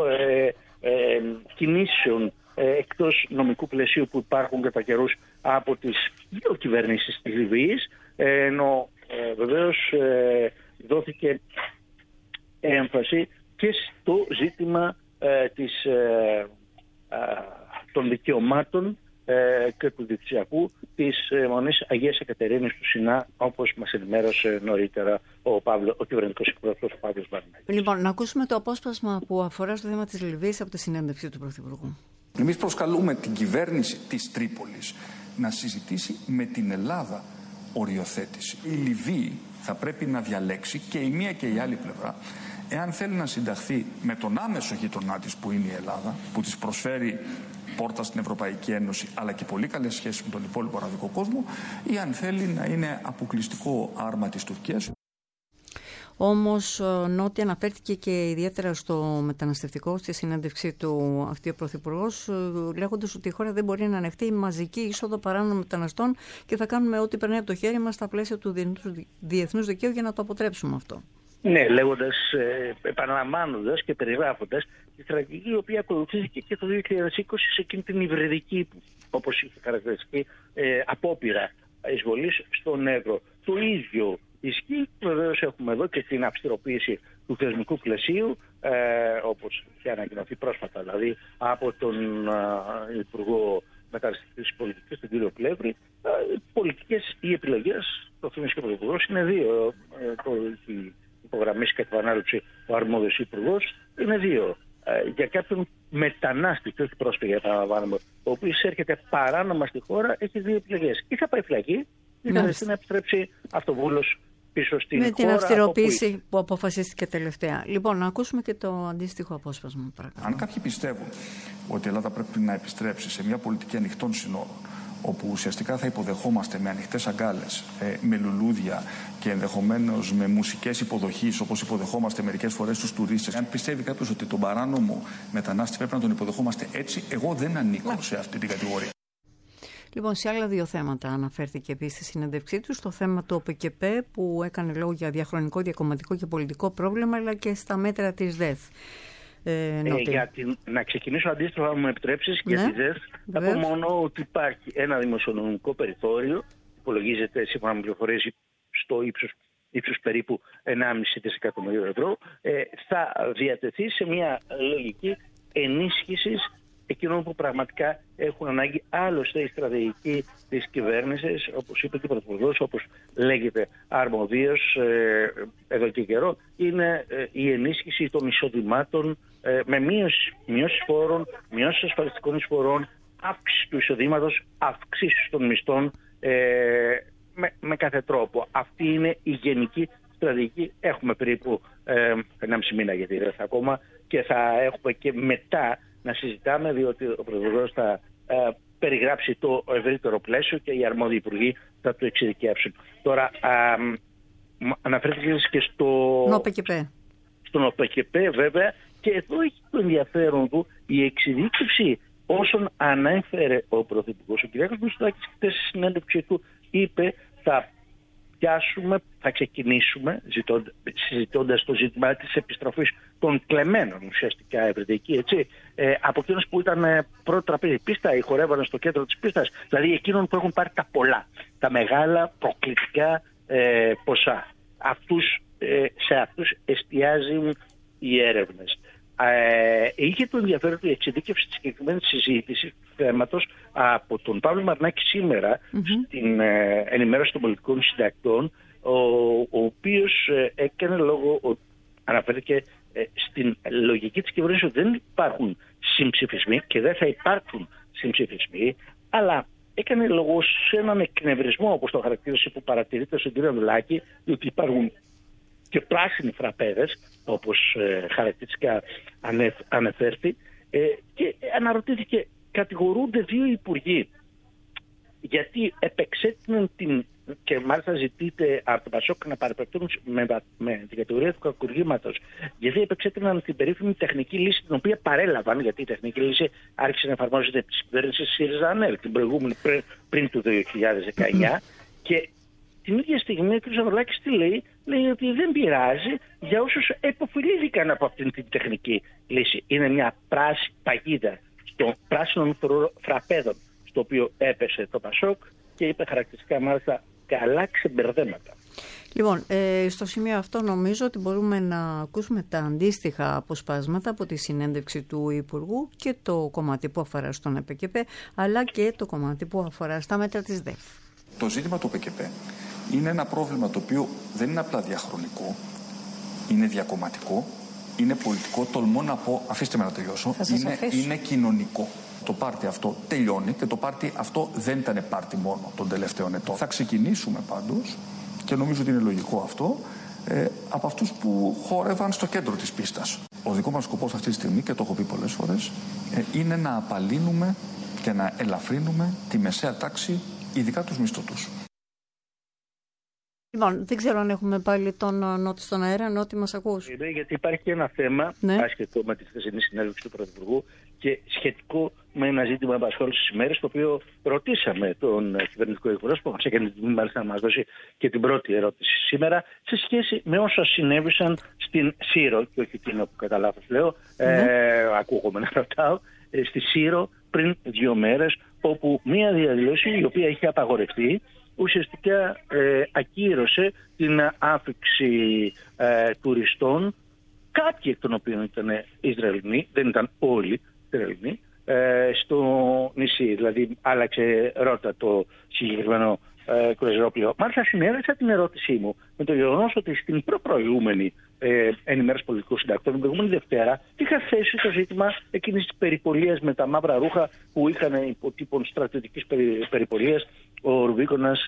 κινήσεων εκτός νομικού πλαισίου που υπάρχουν κατά καιρούς από τις δύο κυβερνήσεις της Λιβύης, ενώ βεβαίως δόθηκε έμφαση και στο ζήτημα των δικαιωμάτων και του Δικτυακού της Μονής Αγίας Εκατερίνης του Σινά, όπως μας ενημέρωσε νωρίτερα ο κυβερνητικός εκπρόσωπος Παύλος Βαρνάκης. Λοιπόν, να ακούσουμε το απόσπασμα που αφορά στο θέμα της Λιβύης από τη συνέντευξη του Πρωθυπουργού. Εμείς προσκαλούμε την κυβέρνηση της Τρίπολης να συζητήσει με την Ελλάδα οριοθέτηση. Η Λιβύη θα πρέπει να διαλέξει, και η μία και η άλλη πλευρά, εάν θέλει να συνταχθεί με τον άμεσο γειτονά της που είναι η Ελλάδα, που της προσφέρει πόρτα στην Ευρωπαϊκή Ένωση αλλά και πολύ καλές σχέσεις με τον υπόλοιπο αραβικό κόσμο, ή αν θέλει να είναι αποκλειστικό άρμα της Τουρκίας. Όμως, Νότι, αναφέρθηκε και ιδιαίτερα στο μεταναστευτικό στη συνέντευξή του αυτή ο Πρωθυπουργός, λέγοντας ότι η χώρα δεν μπορεί να ανεχτεί μαζική είσοδο παράνομων μεταναστών και θα κάνουμε ό,τι περνάει από το χέρι μας στα πλαίσια του διεθνούς δικαίου για να το αποτρέψουμε αυτό. Ναι, λέγοντας, επαναλαμβάνοντας και περιγράφοντας τη στρατηγική η οποία ακολουθήθηκε και το 2020 σε εκείνη την υβριδική, όπως είχε χαρακτηριστική, απόπειρα εισβολής στον Εύρο. Το ίδιο ισχύει, βεβαίως έχουμε εδώ και την αυστηροποίηση του θεσμικού πλαισίου, όπως είχε ανακοινωθεί πρόσφατα, δηλαδή από τον Υπουργό Μεταναστευτικής Πολιτικής, τον κύριο Πλεύρη. Πολιτικές ή επιλογές, το θυμίζει και ο Πρωθυπουργός, είναι δύο. Το έχει υπογραμμίσει και επανάληψη ο αρμόδιος υπουργός, είναι δύο. Για κάποιον μετανάστη, και όχι πρόσφυγα, επαναλαμβάνουμε, ο οποίος έρχεται παράνομα στη χώρα, έχει δύο επιλογές. Ή θα πάει φυλακή, ή θα να επιστρέψει αυτοβούλος πίσω στην χώρα. Με την αυστηροποίηση που αποφασίστηκε τελευταία. Λοιπόν, να ακούσουμε και το αντίστοιχο απόσπασμα, παρακαλώ. Αν κάποιοι πιστεύουν ότι η Ελλάδα πρέπει να επιστρέψει σε μια πολιτική ανοιχτών συνόρων, όπου ουσιαστικά θα υποδεχόμαστε με ανοιχτές αγκάλες, με λουλούδια και ενδεχομένως με μουσικές υποδοχής, όπως υποδεχόμαστε μερικές φορές τους τουρίστες. Αν πιστεύει κάποιος ότι τον παράνομο μετανάστη πρέπει να τον υποδεχόμαστε έτσι, εγώ δεν ανήκω σε αυτή την κατηγορία. Λοιπόν, σε άλλα δύο θέματα αναφέρθηκε επίσης στη συνέντευξή του, στο θέμα του ΟΠΕΚΕΠΕ που έκανε λόγο για διαχρονικό, διακομματικό και πολιτικό πρόβλημα, αλλά και στα μέτρα της ΔΕΘ. Να ξεκινήσω αντίστροφα, αν μου επιτρέψεις, για τη ΔΕΘ. Θα πω μόνο ότι υπάρχει ένα δημοσιονομικό περιθώριο, υπολογίζεται σύμφωνα με πληροφορίες στο ύψος περίπου 1,5 δισεκατομμύριο ευρώ, θα διατεθεί σε μια λογική ενίσχυσης εκείνων που πραγματικά έχουν ανάγκη. Άλλωστε η στρατηγική της κυβέρνησης, όπως είπε και ο Πρωθυπουργός, όπως λέγεται αρμοδίως εδώ και καιρό, είναι η ενίσχυση των εισοδημάτων με μείωση φόρων, μείωση ασφαλιστικών εισφορών, αύξηση του εισοδήματος, αυξήσεις των μισθών με κάθε τρόπο. Αυτή είναι η γενική στρατηγική. Έχουμε περίπου 1,5 μήνα για τη ΔΕΘ ακόμα και θα έχουμε και μετά να συζητάμε, διότι ο Πρωθυπουργός θα περιγράψει το ευρύτερο πλαίσιο και οι αρμόδιοι υπουργοί θα το εξειδικεύσουν. Τώρα, αναφέρθηκε και στον ΟΠΕΚΕΠΕ, βέβαια, και εδώ έχει το ενδιαφέρον του η εξειδίκευση όσων ανέφερε ο Πρωθυπουργός. Ο κ. Μητσοτάκης χθες στη συνέντευξη του είπε θα ξεκινήσουμε συζητώντας το ζήτημα της επιστροφής των κλεμμένων, ουσιαστικά ευρετική, έτσι, από εκείνους που ήταν πρώτο τραπέζι πίστα ή χορεύανε στο κέντρο της πίστας, δηλαδή εκείνων που έχουν πάρει τα πολλά, τα μεγάλα προκλητικά ποσά. Σε αυτούς εστιάζουν οι έρευνες. Είχε το ενδιαφέρον του η εξειδίκευση της συγκεκριμένης συζήτησης του θέματος από τον Παύλο Βαρνάκη σήμερα στην ενημέρωση των πολιτικών συντακτών, ο οποίος έκανε λόγο, αναφέρθηκε στην λογική της κυβέρνησης ότι δεν υπάρχουν συμψηφισμοί και δεν θα υπάρχουν συμψηφισμοί, αλλά έκανε λόγο σε έναν εκνευρισμό, όπως το χαρακτήρισε, που παρατηρείται στον κύριο Ανδρουλάκη, διότι υπάρχουν και πράσινοι φραπέδες, όπως χαρακτηριστικά ανεφέρθη, και αναρωτήθηκε, κατηγορούνται δύο υπουργοί γιατί επεξέτειναν και μάλιστα ζητείται από το Πασόκ να παρεπεπτούν με την κατηγορία του κακουργήματος, γιατί επεξέτειναν την περίφημη τεχνική λύση, την οποία παρέλαβαν, γιατί η τεχνική λύση άρχισε να εφαρμόζεται από τις κυβέρνησης ΣΥΡΙΖΑ-ΑΝΕΛ την προηγούμενη πριν του 2019, και την ίδια στιγμή ο κ. Ανδρουλάκης τι λέει? Λέει ότι δεν πειράζει για όσους επωφελήθηκαν από αυτήν την τεχνική λύση. Είναι μια παγίδα των πράσινων φραπέδων στο οποίο έπεσε το Πασόκ, και είπε χαρακτηριστικά μάλιστα καλά ξεμπερδέματα. Λοιπόν, στο σημείο αυτό νομίζω ότι μπορούμε να ακούσουμε τα αντίστοιχα αποσπάσματα από τη συνέντευξη του Υπουργού και το κομμάτι που αφορά στον ΕΠΚΠ, αλλά και το κομμάτι που αφορά στα μέτρα της ΔΕΦ. Το ζήτημα του ΕΠΚΠ είναι ένα πρόβλημα το οποίο δεν είναι απλά διαχρονικό, είναι διακομματικό, είναι πολιτικό, τολμώ να πω, αφήστε με να τελειώσω, είναι κοινωνικό. Το πάρτι αυτό τελειώνει και το πάρτι αυτό δεν ήταν πάρτι μόνο των τελευταίων ετών. Θα ξεκινήσουμε πάντως, και νομίζω ότι είναι λογικό αυτό, από αυτούς που χόρευαν στο κέντρο της πίστας. Ο δικό μας σκοπός αυτή τη στιγμή, και το έχω πει πολλές φορές, είναι να απαλύνουμε και να ελαφρύνουμε τη μεσαία τάξη, ειδικά τους μισθωτούς. Λοιπόν, δεν ξέρω αν έχουμε πάλι τον Νότι στον αέρα. Νότι, μας ακούς? Γιατί υπάρχει και ένα θέμα, άσχετο με τη χθεσινή συνέντευξη του Πρωθυπουργού και σχετικό με ένα ζήτημα απασχόλησης ημέρες, το οποίο ρωτήσαμε τον κυβερνητικό εκπρόσωπο, μας έκανε την τιμή μάλιστα να μας δώσει και την πρώτη ερώτηση σήμερα, σε σχέση με όσα συνέβησαν στην Σύρο, και όχι την που κατά λάθος λέω, ακούγομαι να ρωτάω, στη Σύρο πριν 2 μέρες, όπου μία διαδήλωση η οποία είχε απαγορευτεί, ουσιαστικά ακύρωσε την άφηξη τουριστών, κάποιοι εκ των οποίων ήταν Ισραηλινοί, δεν ήταν όλοι Ισραηλινοί, στο νησί. Δηλαδή άλλαξε ρότα το συγκεκριμένο κρουαζιρόπλοιο. Μάλιστα συνέδεσα την ερώτησή μου με το γεγονός ότι στην προηγούμενη ενημέρωση πολιτικού συντακτών, την προηγούμενη Δευτέρα, είχα θέσει το ζήτημα εκείνης της περιπολίας με τα μαύρα ρούχα που είχαν υποτύπων στρατιωτικής περιπολίας ο Ρουμπίκονας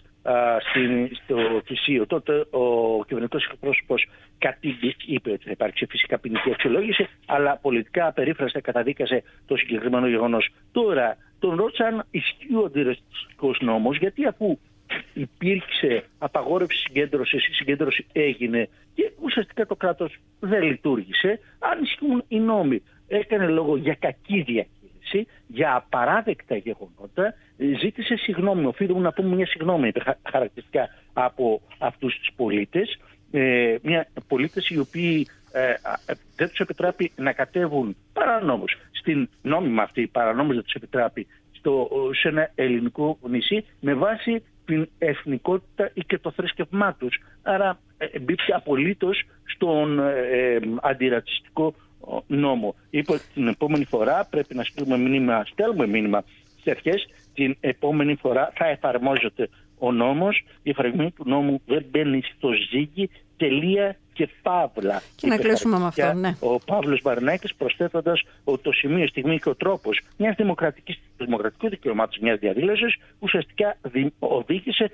στο Θησίο. Τότε ο κυβερνητικός εκπρόσωπος Κατήγκη είπε ότι θα υπάρξει φυσικά ποινική αξιολόγηση, αλλά πολιτικά απερίφραστα καταδίκασε το συγκεκριμένο γεγονός. Τώρα τον ρώτησαν, ισχύει ο αντιρρεστικός νόμος, γιατί αφού υπήρξε απαγόρευση συγκέντρωσης, η συγκέντρωση έγινε και ουσιαστικά το κράτος δεν λειτουργήσε, αν ισχύουν οι νόμοι. Έκανε λόγο για κακή διαχείριση, για απαράδεκτα γεγονότα, ζήτησε συγγνώμη. Οφείλουμε να πούμε μια συγγνώμη χαρακτηριστικά από αυτούς τους πολίτες, μια πολίτες οι οποίοι δεν τους επιτράπει να κατέβουν παρανόμως στην νόμιμα αυτή, παρανόμως δεν τους επιτράπει σε ένα ελληνικό νησί με βάση την εθνικότητα ή και το θρησκευμά τους. Άρα εμπίπτει απολύτως στον αντιρατσιστικό νόμο. Είπε ότι την επόμενη φορά πρέπει να στέλνουμε μήνυμα στις αρχές, την επόμενη φορά θα εφαρμόζεται ο νόμος, η εφαρμογή του νόμου δεν μπαίνει στο ζύγι, τελεία και παύλα. Και να κλείσουμε με αυτό, ναι. Ο Παύλος Βαρνάκης, προσθέτοντας ότι το σημείο, η στιγμή και ο τρόπος μιας δημοκρατικού δικαιωμάτων μιας διαδήλωσης ουσιαστικά οδήγησε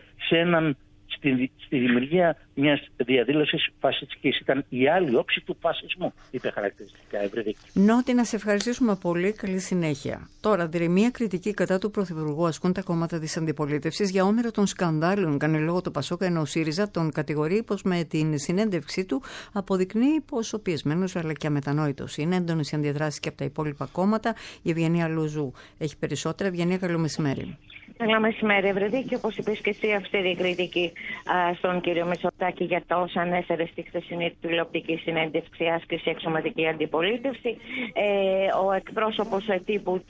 στη δημιουργία μιας διαδήλωσης φασιστικής. Ήταν η άλλη όψη του φασισμού, είπε χαρακτηριστικά Ευρεδίκη. Νότι, να σε ευχαριστήσουμε πολύ. Καλή συνέχεια. Τώρα, δρυμία κριτική κατά του Πρωθυπουργού ασκούν τα κόμματα της αντιπολίτευσης για όμοιρο των σκανδάλων. Κάνει λόγο το Πασόκ, ενώ ο ΣΥΡΙΖΑ τον κατηγορεί πως με την συνέντευξή του αποδεικνύει πως ο πιεσμένος αλλά και αμετανόητος είναι. Έντονες οι αντιδράσεις και από τα υπόλοιπα κόμματα. Η Ευγενία Λουζού έχει περισσότερα. Ευγενία, καλό μεσημέρι. Καλό μεσημέρι, Ευρεδίκη. Όπως είπες και εσύ, αυστηρή κριτική στον κύριο Μητσοτάκη για τα όσα ανέφερε στη χθεσινή τηλεοπτική συνέντευξη άσκηση εξωματική αντιπολίτευση. Ο εκπρόσωπος τύπου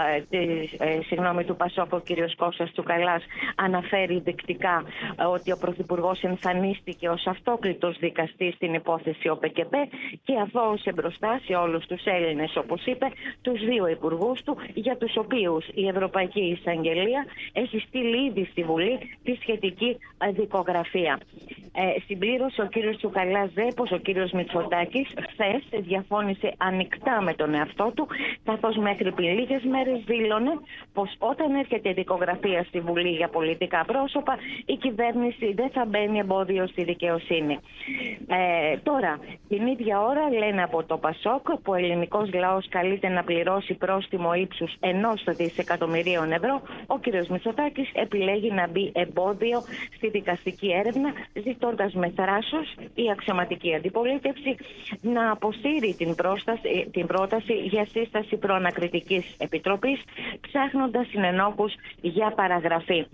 του Πασόκ, ο κύριος Κώστας Τσουκαλάς, αναφέρει δεκτικά ότι ο Πρωθυπουργός εμφανίστηκε ως αυτόκριτος δικαστής στην υπόθεση ΟΠΚΠ και αφώσε μπροστά σε όλους τους Έλληνες, όπως είπε, τους 2 υπουργούς του, για τους οποίους η Ευρωπαϊκή Εισαγγελία έχει στείλει ήδη στη Βουλή τη σχετική δικογραφία. Συμπλήρωσε ο κύριος Τσουκαλάς πως ο κύριος Μητσοτάκης χθες διαφώνησε ανοιχτά με τον εαυτό του, καθώς μέχρι πριν λίγες μέρες δήλωνε πως όταν έρχεται η δικογραφία στη Βουλή για πολιτικά πρόσωπα, η κυβέρνηση δεν θα μπαίνει εμπόδιο στη δικαιοσύνη. Τώρα, την ίδια ώρα λένε από το Πασόκ που ο ελληνικός λαός καλείται να πληρώσει πρόστιμο ύψους 1 δισεκατομμυρίων ευρώ, ο κύριος Μητσοτάκης επιλέγει να μπει εμπόδιο στη δικαστική έρευνα, ζητώντας με θράσος η αξιωματική αντιπολίτευση να αποσύρει την πρόταση για σύσταση προανακριτικής επιτροπής, ψάχνοντας συνενόχους για παραγραφή.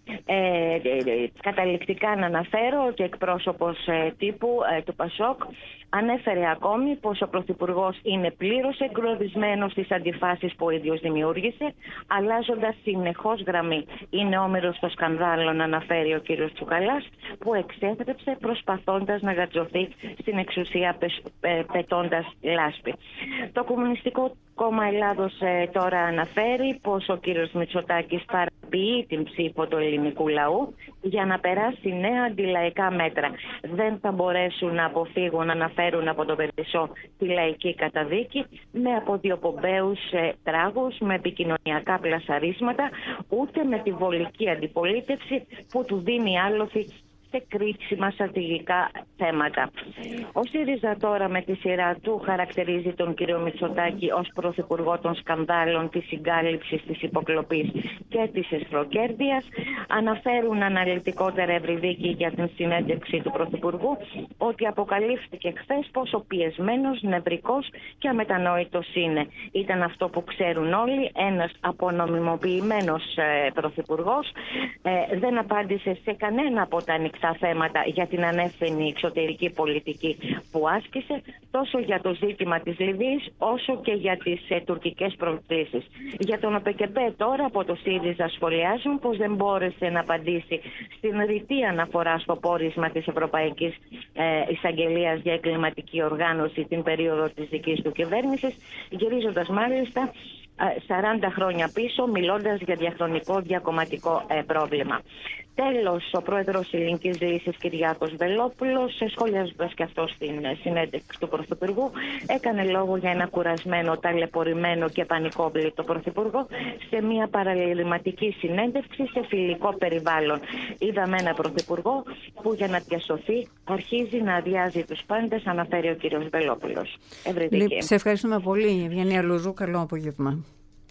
Καταληκτικά να αναφέρω ότι εκπρόσωπος τύπου του ΠΑΣΟΚ ανέφερε ακόμη πως ο Πρωθυπουργός είναι πλήρως εγκλωβισμένος στις αντιφάσεις που ο ίδιος δημιούργησε, αλλάζοντας συνεχώς γραμμή. Είναι όμηρος των σκανδάλων, αναφέρει ο κ. Τσουκαλάς, που εξέθρεψε προσπαθώντας να γατζωθεί στην εξουσία πετώντας λάσπη. Το Κομμουνιστικό Κόμμα Ελλάδος τώρα αναφέρει πως ο κ. Μητσοτάκης παραποιεί την ψήφο του ελληνικού λαού για να περάσει νέα αντιλαϊκά μέτρα. Δεν θα μπορέσουν να αποφύγουν να αναφέρουν από το Περτισό τη λαϊκή καταδίκη με αποδιοπομπαίους τράγους, με επικοινωνιακά πλασαρίσματα, ούτε με τη βολική αντιπολίτευση που του δίνει άλοθη σε κρίσιμα στρατηγικά θέματα. Ο ΣΥΡΙΖΑ τώρα με τη σειρά του χαρακτηρίζει τον κύριο Μητσοτάκη ως πρωθυπουργό των σκανδάλων, της συγκάλυψης, της υποκλοπής και της εσχροκέρδειας. Αναφέρουν αναλυτικότερα Ευρυδίκη για την συνέντευξη του πρωθυπουργού ότι αποκαλύφθηκε χθες πόσο πιεσμένος, νευρικός και αμετανόητος είναι. Ήταν αυτό που ξέρουν όλοι, ένας απονομιμοποιημένος πρωθυπουργός. Δεν απάντησε σε κανένα από τα ανοιχτά θέματα για την ανεύθυνη εξωτερική πολιτική που άσκησε, τόσο για το ζήτημα της Λιβύης όσο και για τις τουρκικές προκλήσεις. Για τον ΟΠΕΚΕΠΕ τώρα από το ΣΥΡΙΖΑ σχολιάζουν πως δεν μπόρεσε να απαντήσει στην ρητή αναφορά στο πόρισμα της Ευρωπαϊκής Εισαγγελίας για εγκληματική οργάνωση την περίοδο της δικής του κυβέρνησης, γυρίζοντας μάλιστα 40 χρόνια πίσω, μιλώντας για διαχρονικό διακομματικό πρόβλημα. Τέλος, ο πρόεδρος Ελληνικής Διοίκησης Κυριάκος Βελόπουλος, σχολιάζοντας και αυτό στην συνέντευξη του Πρωθυπουργού, έκανε λόγο για ένα κουρασμένο, ταλαιπωρημένο και πανικόβλητο Πρωθυπουργό σε μια παραλυρηματική συνέντευξη σε φιλικό περιβάλλον. Είδαμε ένα Πρωθυπουργό που για να διασωθεί αρχίζει να αδειάζει τους πάντες, αναφέρει ο κ. Βελόπουλος. Σε ευχαριστούμε πολύ, Ευγενία Λουζού. Καλό απόγευμα.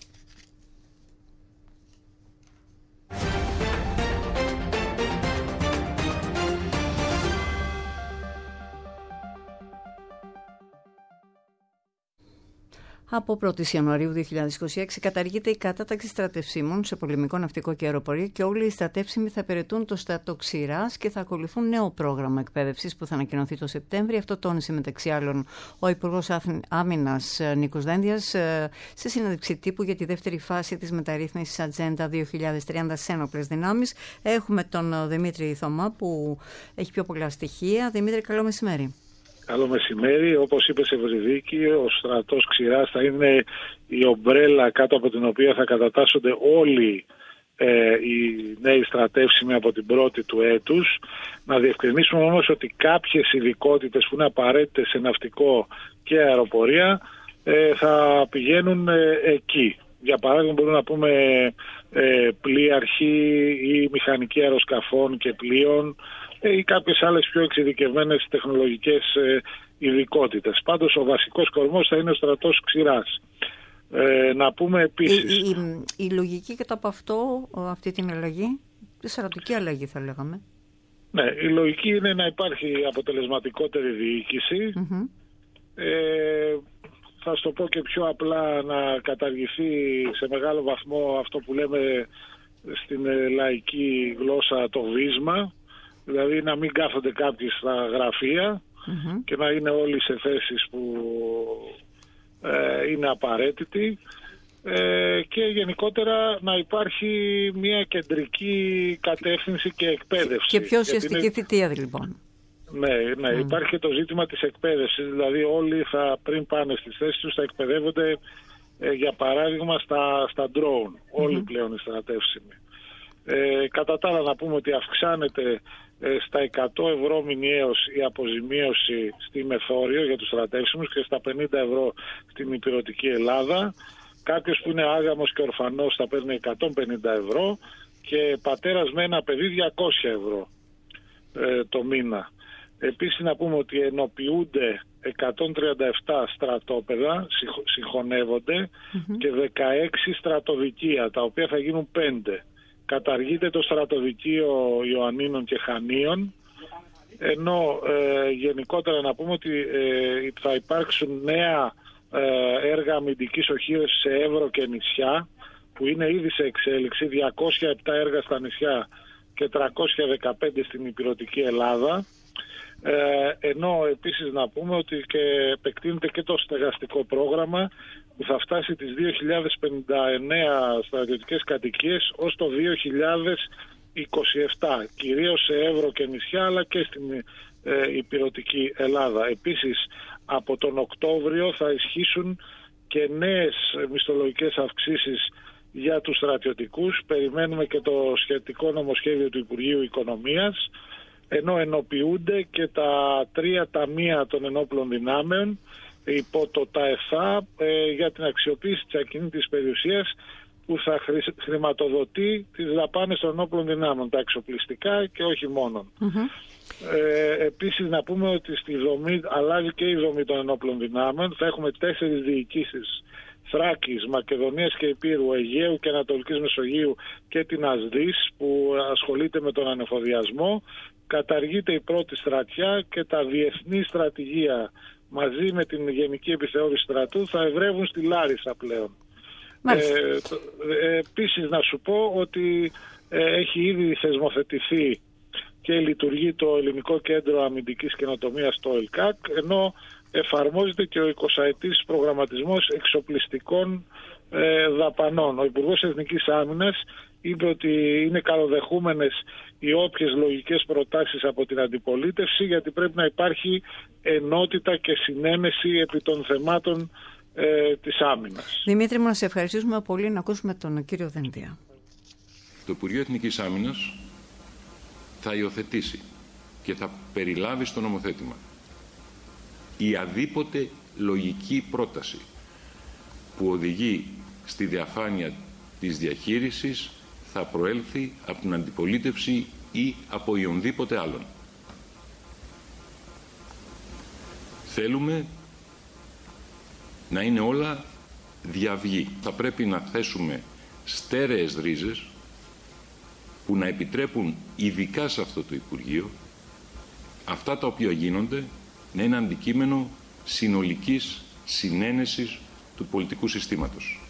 Από 1η Ιανουαρίου 2026 καταργείται η κατάταξη στρατευσίμων σε πολεμικό, ναυτικό και αεροπορία και όλοι οι στρατεύσιμοι θα υπηρετούν το στρατό Ξηράς και θα ακολουθούν νέο πρόγραμμα εκπαίδευσης που θα ανακοινωθεί το Σεπτέμβριο. Αυτό τόνισε μεταξύ άλλων ο Υπουργός Άμυνας Νίκος Δένδιας σε συνέντευξη τύπου για τη δεύτερη φάση της μεταρρύθμισης Ατζέντα 2030 στις ένοπλες δυνάμεις. Έχουμε τον Δημήτρη Θωμά που έχει πιο πολλά στοιχεία. Δημήτρη, καλό μεσημέρι. Καλό μεσημέρι. Όπως είπε σε Ευρυδίκη, ο στρατός Ξηράς θα είναι η ομπρέλα κάτω από την οποία θα κατατάσσονται όλοι οι νέοι στρατεύσιμοι από την πρώτη του έτους. Να διευκρινίσουμε όμως ότι κάποιες ειδικότητες που είναι απαραίτητες σε ναυτικό και αεροπορία θα πηγαίνουν εκεί. Για παράδειγμα μπορούμε να πούμε πλοίαρχοι ή μηχανικοί αεροσκαφών και πλοίων ή κάποιες άλλες πιο εξειδικευμένες τεχνολογικές ειδικότητες. Πάντως ο βασικός κορμός θα είναι ο στρατός Ξηράς. Να πούμε επίσης... Η λογική και το από αυτή την αλλαγή, τη σαρωτική αλλαγή θα λέγαμε. Ναι, η λογική είναι να υπάρχει αποτελεσματικότερη διοίκηση. Θα σου το πω και πιο απλά, να καταργηθεί σε μεγάλο βαθμό αυτό που λέμε στην λαϊκή γλώσσα το βίσμα. Δηλαδή να μην κάθονται κάποιοι στα γραφεία και να είναι όλοι σε θέσεις που είναι απαραίτητοι και γενικότερα να υπάρχει μια κεντρική κατεύθυνση και εκπαίδευση. Και πιο ουσιαστική θητεία λοιπόν. Ναι, υπάρχει και το ζήτημα της εκπαίδευσης, δηλαδή όλοι πριν πάνε στις θέσεις τους θα εκπαιδεύονται για παράδειγμα στα drone, όλοι πλέον οι στρατεύσιμοι. Κατά τα άλλα να πούμε ότι αυξάνεται στα 100 ευρώ μηνιαίως η αποζημίωση στη μεθόριο για τους στρατεύσιμους και στα 50 ευρώ στην υπηρετική Ελλάδα. Κάποιος που είναι άγαμος και ορφανός θα παίρνει 150 ευρώ και πατέρας με ένα παιδί 200 ευρώ το μήνα. Επίσης να πούμε ότι ενοποιούνται 137 στρατόπεδα, συγχωνεύονται και 16 στρατοδικεία, τα οποία θα γίνουν 5. Καταργείται το στρατοδικείο Ιωαννίνων και Χανίων, ενώ γενικότερα να πούμε ότι θα υπάρξουν νέα έργα αμυντικής οχύρωσης σε Εύρο και νησιά, που είναι ήδη σε εξέλιξη, 207 έργα στα νησιά και 315 στην ηπειρωτική Ελλάδα. Ενώ επίσης να πούμε ότι και επεκτείνεται και το στεγαστικό πρόγραμμα που θα φτάσει τις 2.059 στρατιωτικές κατοικίες ως το 2027, κυρίως σε Εύρο και νησιά αλλά και στην ηπειρωτική Ελλάδα. Επίσης από τον Οκτώβριο θα ισχύσουν και νέες μισθολογικές αυξήσεις για τους στρατιωτικούς. Περιμένουμε και το σχετικό νομοσχέδιο του Υπουργείου Οικονομίας, ενώ ενοποιούνται και τα 3 ταμεία των ενόπλων δυνάμεων υπό το ΤΑΕΦΑ για την αξιοποίηση της ακίνητης περιουσίας που θα χρηματοδοτεί τις δαπάνες των ενόπλων δυνάμεων, τα εξοπλιστικά και όχι μόνον. Επίσης να πούμε ότι στη δομή, αλλάζει και η δομή των ενόπλων δυνάμεων. Θα έχουμε 4 διοικήσεις, Θράκης, Μακεδονίας και Ηπείρου, Αιγαίου και Ανατολικής Μεσογείου και την Ασδής που ασχολείται με τον ανεφοδιασμό. Καταργείται η πρώτη στρατιά και τα διεθνή στρατηγία μαζί με την Γενική Επιθεώρηση Στρατού θα ευρεύουν στη Λάρισα πλέον. Επίσης να σου πω ότι έχει ήδη θεσμοθετηθεί και λειτουργεί το Ελληνικό Κέντρο Αμυντικής Καινοτομίας, το ΕΛΚΑΚ, ενώ εφαρμόζεται και ο 20ετής προγραμματισμός εξοπλιστικών δαπανών. Ο Υπουργός Εθνικής Άμυνας είπε ότι είναι καλοδεχούμενες οι όποιες λογικές προτάσεις από την αντιπολίτευση, γιατί πρέπει να υπάρχει ενότητα και συνένεση επί των θεμάτων της άμυνας. Δημήτρη μου, να σε ευχαριστήσουμε πολύ. Να ακούσουμε τον κύριο Δένδια. Το Υπουργείο Εθνικής Άμυνας θα υιοθετήσει και θα περιλάβει στο νομοθέτημα η αδίποτε λογική πρόταση που οδηγεί στη διαφάνεια της διαχείρισης θα προέλθει από την αντιπολίτευση ή από οιονδήποτε άλλον. Θέλουμε να είναι όλα διαυγή. Θα πρέπει να θέσουμε στέρεες ρίζες που να επιτρέπουν ειδικά σε αυτό το Υπουργείο αυτά τα οποία γίνονται να είναι αντικείμενο συνολικής συνένεσης του πολιτικού συστήματος.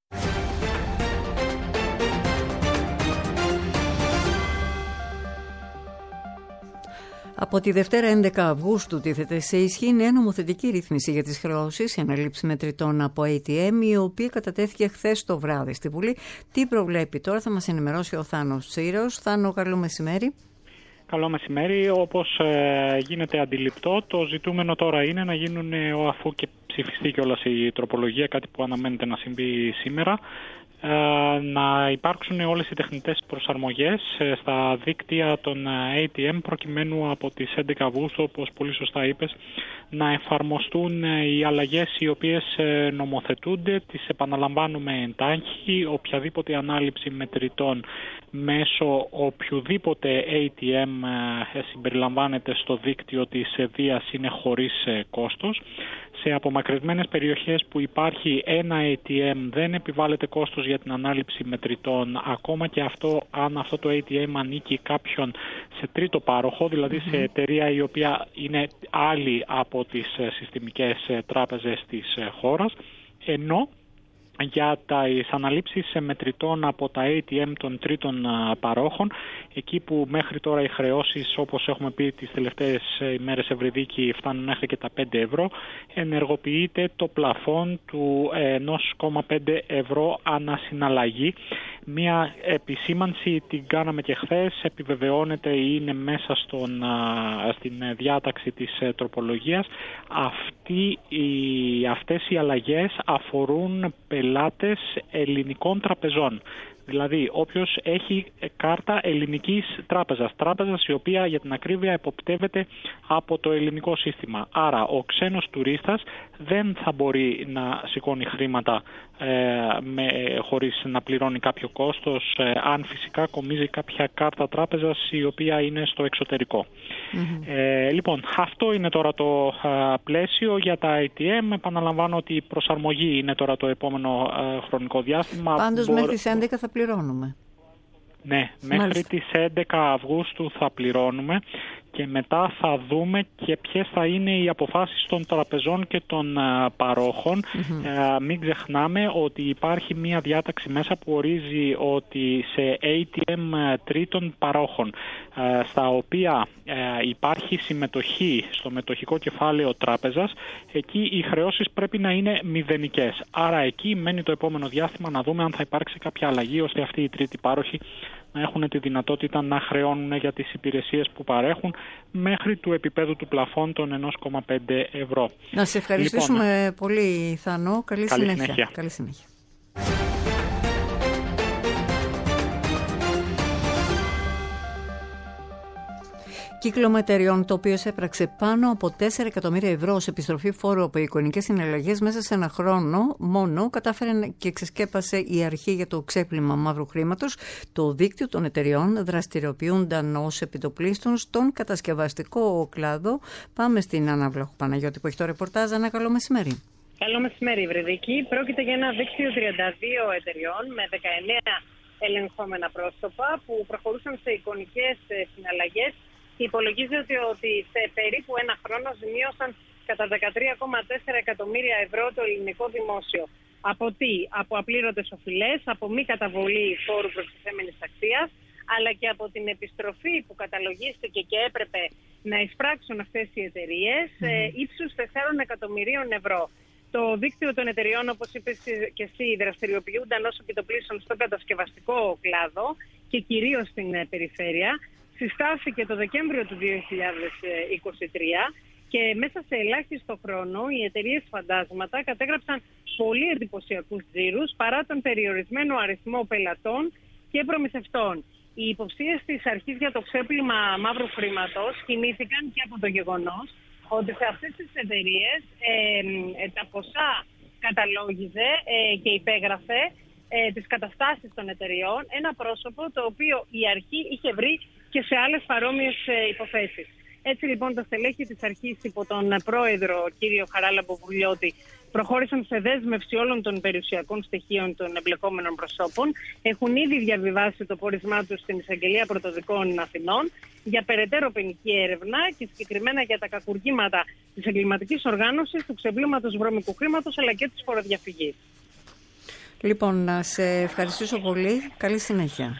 Από τη Δευτέρα 11 Αυγούστου τίθεται σε ισχύ νέα νομοθετική ρύθμιση για τις χρεώσεις σε αναλήψη μετρητών από ATM, η οποία κατατέθηκε χθες το βράδυ στη Βουλή. Τι προβλέπει τώρα, θα μας ενημερώσει ο Θάνος Τσίρος. Θάνο, καλό μεσημέρι. Καλό μεσημέρι. Όπως γίνεται αντιληπτό, το ζητούμενο τώρα είναι να γίνουν, αφού και ψηφιστεί κιόλας η τροπολογία, κάτι που αναμένεται να συμβεί σήμερα, να υπάρξουν όλες οι τεχνητές προσαρμογές στα δίκτυα των ATM προκειμένου από τις 11 Αυγούστου, όπως πολύ σωστά είπες, να εφαρμοστούν οι αλλαγές οι οποίες νομοθετούνται. Τις επαναλαμβάνουμε εντάχει. Οποιαδήποτε ανάληψη μετρητών μέσω οποιοδήποτε ATM συμπεριλαμβάνεται στο δίκτυο της βίας είναι χωρίς κόστος. Σε απομακρυσμένες περιοχές που υπάρχει ένα ATM δεν επιβάλλεται κόστος για την ανάληψη μετρητών, ακόμα και αυτό αν αυτό το ATM ανήκει κάποιον σε τρίτο πάροχο, δηλαδή σε εταιρεία η οποία είναι άλλη από τις συστημικές τράπεζες της χώρας, ενώ για τις αναλήψεις μετρητών από τα ATM των τρίτων παρόχων, εκεί που μέχρι τώρα οι χρεώσεις, όπως έχουμε πει τις τελευταίες ημέρες Ευρυδίκη, φτάνουν μέχρι και τα 5 ευρώ, ενεργοποιείται το πλαφόν του 1,5 ευρώ ανασυναλλαγή. Μία επισήμανση την κάναμε και χθες, επιβεβαιώνεται ή είναι μέσα στην διάταξη της τροπολογίας. Αυτές οι αλλαγές αφορούν πελάτες ελληνικών τραπεζών. Δηλαδή όποιος έχει κάρτα ελληνικής τράπεζας η οποία για την ακρίβεια εποπτεύεται από το ελληνικό σύστημα. Άρα ο ξένος τουρίστας δεν θα μπορεί να σηκώνει χρήματα χωρίς να πληρώνει κάποιο κόστος, αν φυσικά κομίζει κάποια κάρτα τράπεζας η οποία είναι στο εξωτερικό. Λοιπόν, αυτό είναι τώρα το πλαίσιο για τα ATM. Επαναλαμβάνω ότι η προσαρμογή είναι τώρα το επόμενο χρονικό διάστημα. Πάντως μέχρι τις 11 θα πληρώνουμε. Ναι, μέχρι τις 11 Αυγούστου θα πληρώνουμε και μετά θα δούμε και ποιες θα είναι οι αποφάσεις των τραπεζών και των παρόχων. Μην ξεχνάμε ότι υπάρχει μία διάταξη μέσα που ορίζει ότι σε ATM τρίτων παρόχων, στα οποία υπάρχει συμμετοχή στο μετοχικό κεφάλαιο τράπεζας, εκεί οι χρεώσεις πρέπει να είναι μηδενικές. Άρα εκεί μένει το επόμενο διάστημα να δούμε αν θα υπάρξει κάποια αλλαγή, ώστε αυτοί οι τρίτοι πάροχοι να έχουν τη δυνατότητα να χρεώνουν για τις υπηρεσίες που παρέχουν μέχρι του επίπεδου του πλαφών των 1,5 ευρώ. Να σε ευχαριστήσουμε πολύ, Θάνο. Καλή συνέχεια. Κύκλωμα εταιριών, το οποίο έπραξε πάνω από 4 εκατομμύρια ευρώ ως επιστροφή φόρου από εικονικές συναλλαγές μέσα σε ένα χρόνο μόνο, κατάφερε και ξεσκέπασε η αρχή για το ξέπλυμα μαύρου χρήματος. Το δίκτυο των εταιριών δραστηριοποιούνταν ως επιτοπλίστων στον κατασκευαστικό κλάδο. Πάμε στην Άννα Βλαχού Παναγιώτη που έχει το ρεπορτάζ. Άννα, καλό μεσημέρι. Καλό μεσημέρι, Βρυδίκη. Πρόκειται για ένα δίκτυο 32 εταιριών με 19 ελεγχόμενα πρόσωπα που προχωρούσαν σε εικονικές συναλλαγές. Υπολογίζεται ότι σε περίπου ένα χρόνο ζημίωσαν κατά 13,4 εκατομμύρια ευρώ το ελληνικό δημόσιο. Από τι? Από απλήρωτες οφειλές, από μη καταβολή φόρου προστιθέμενης αξίας, αλλά και από την επιστροφή που καταλογίστηκε και έπρεπε να εισπράξουν αυτές οι εταιρείες ύψους 4 εκατομμυρίων ευρώ. Το δίκτυο των εταιριών, όπως είπες και εσύ, δραστηριοποιούνταν ως επιτοπλίστων στον κατασκευαστικό κλάδο και κυρίως στην περιφέρεια. Συστάθηκε το Δεκέμβριο του 2023 και μέσα σε ελάχιστο χρόνο οι εταιρείες φαντάσματα κατέγραψαν πολύ εντυπωσιακούς τζίρους παρά τον περιορισμένο αριθμό πελατών και προμηθευτών. Οι υποψίες της αρχής για το ξέπλυμα μαύρου χρήματος κινήθηκαν και από το γεγονός ότι σε αυτές τις εταιρείες τα ποσά καταλόγιζε και υπέγραφε τις καταστάσεις των εταιριών ένα πρόσωπο το οποίο η αρχή είχε βρει και σε άλλες παρόμοιες υποθέσεις. Έτσι λοιπόν τα στελέχη της αρχής υπό τον πρόεδρο κύριο Χαράλαμπο Βουλιώτη προχώρησαν σε δέσμευση όλων των περιουσιακών στοιχείων των εμπλεκόμενων προσώπων. Έχουν ήδη διαβιβάσει το πόρισμά τους στην Εισαγγελία Πρωτοδικών Αθηνών για περαιτέρω ποινική έρευνα και συγκεκριμένα για τα κακουργήματα της εγκληματικής οργάνωσης, του ξεπλήματος βρώμικου χρήματος αλλά και της φοροδιαφυγής. Λοιπόν, να σε ευχαριστήσω πολύ. Καλή συνέχεια.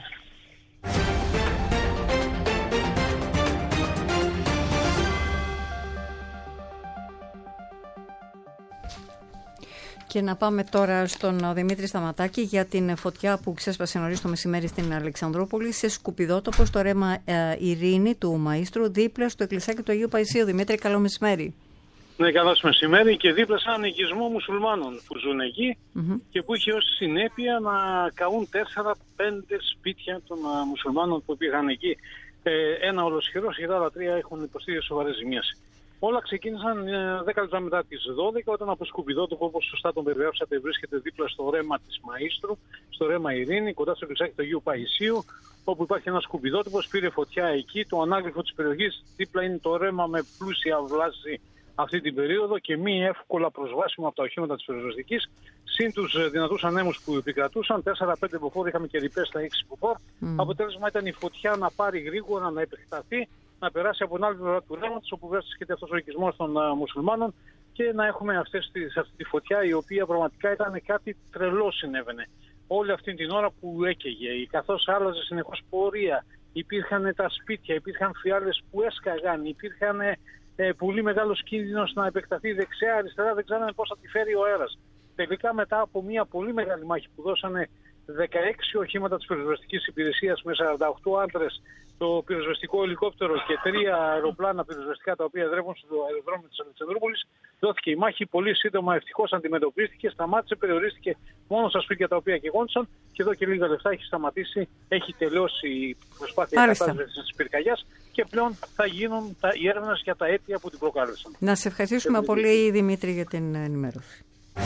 Και να πάμε τώρα στον Δημήτρη Σταματάκη για την φωτιά που ξέσπασε νωρίς το μεσημέρι στην Αλεξανδρούπολη σε σκουπιδότοπο στο ρέμα Ειρήνη του Μαΐστρου δίπλα στο εκκλησάκι του Αγίου Παϊσίου. Δημήτρη, καλό μεσημέρι. Ναι, καλό μεσημέρι και δίπλα σε έναν οικισμό μουσουλμάνων που ζουν εκεί και που είχε ως συνέπεια να καούν 4-5 σπίτια των μουσουλμάνων που πήγαν εκεί. Ένα ολοσχερός και τα άλλα 3 έχουν υποστεί σοβαρές ζημίες. Όλα ξεκίνησαν 10 λεπτά μετά τις 12 όταν από σκουπιδότοπο, όπως σωστά τον περιγράψατε, βρίσκεται δίπλα στο ρέμα της Μαΐστρου, στο ρέμα Ειρήνη, κοντά στο εκκλησάκι του Αγίου Παϊσίου, όπου υπάρχει ένα σκουπιδότοπο, πήρε φωτιά εκεί. Το ανάγλυφο της περιοχής δίπλα είναι το ρέμα με πλούσια βλάση αυτή την περίοδο και μη εύκολα προσβάσιμο από τα οχήματα της πυροσβεστικής. Συν τους δυνατούς ανέμους που επικρατούσαν, 4-5 μποφόρ, είχαμε και ρηπές στα 6 μποφόρ. Αποτέλεσμα ήταν η φωτιά να πάρει γρήγορα, να επεκταθεί, να περάσει από την άλλη πλευρά του ρέματος, όπου βρίσκεται αυτός ο οικισμός των μουσουλμάνων, και να έχουμε αυτή τη φωτιά, η οποία πραγματικά ήταν κάτι τρελό συνέβαινε. Όλη αυτή την ώρα που έκαιγε, καθώς άλλαζε συνεχώς πορεία, υπήρχαν τα σπίτια, υπήρχαν φιάλες που έσκαγαν, υπήρχαν πολύ μεγάλος κίνδυνος να επεκταθεί δεξιά-αριστερά, δεν ξέρανε πώς θα τη φέρει ο αέρας. Τελικά, μετά από μια πολύ μεγάλη μάχη που δώσανε 16 οχήματα της πυροσβεστικής υπηρεσίας με 48 άντρες, το πυροσβεστικό ελικόπτερο και 3 αεροπλάνα πυροσβεστικά τα οποία εδρεύουν στο αεροδρόμιο της Αλεξανδρούπολης, δόθηκε η μάχη. Πολύ σύντομα ευτυχώς αντιμετωπίστηκε, σταμάτησε, περιορίστηκε μόνο στα σπίτια τα οποία κεγόντουσαν και εδώ και λίγα λεπτά έχει σταματήσει, έχει τελειώσει η προσπάθεια κατάσβεσης της πυρκαγιάς και πλέον θα γίνουν οι έρευνες για τα αίτια που την προκάλεσαν. Να σε ευχαριστήσουμε πολύ, Δημήτρη, για την ενημέρωση.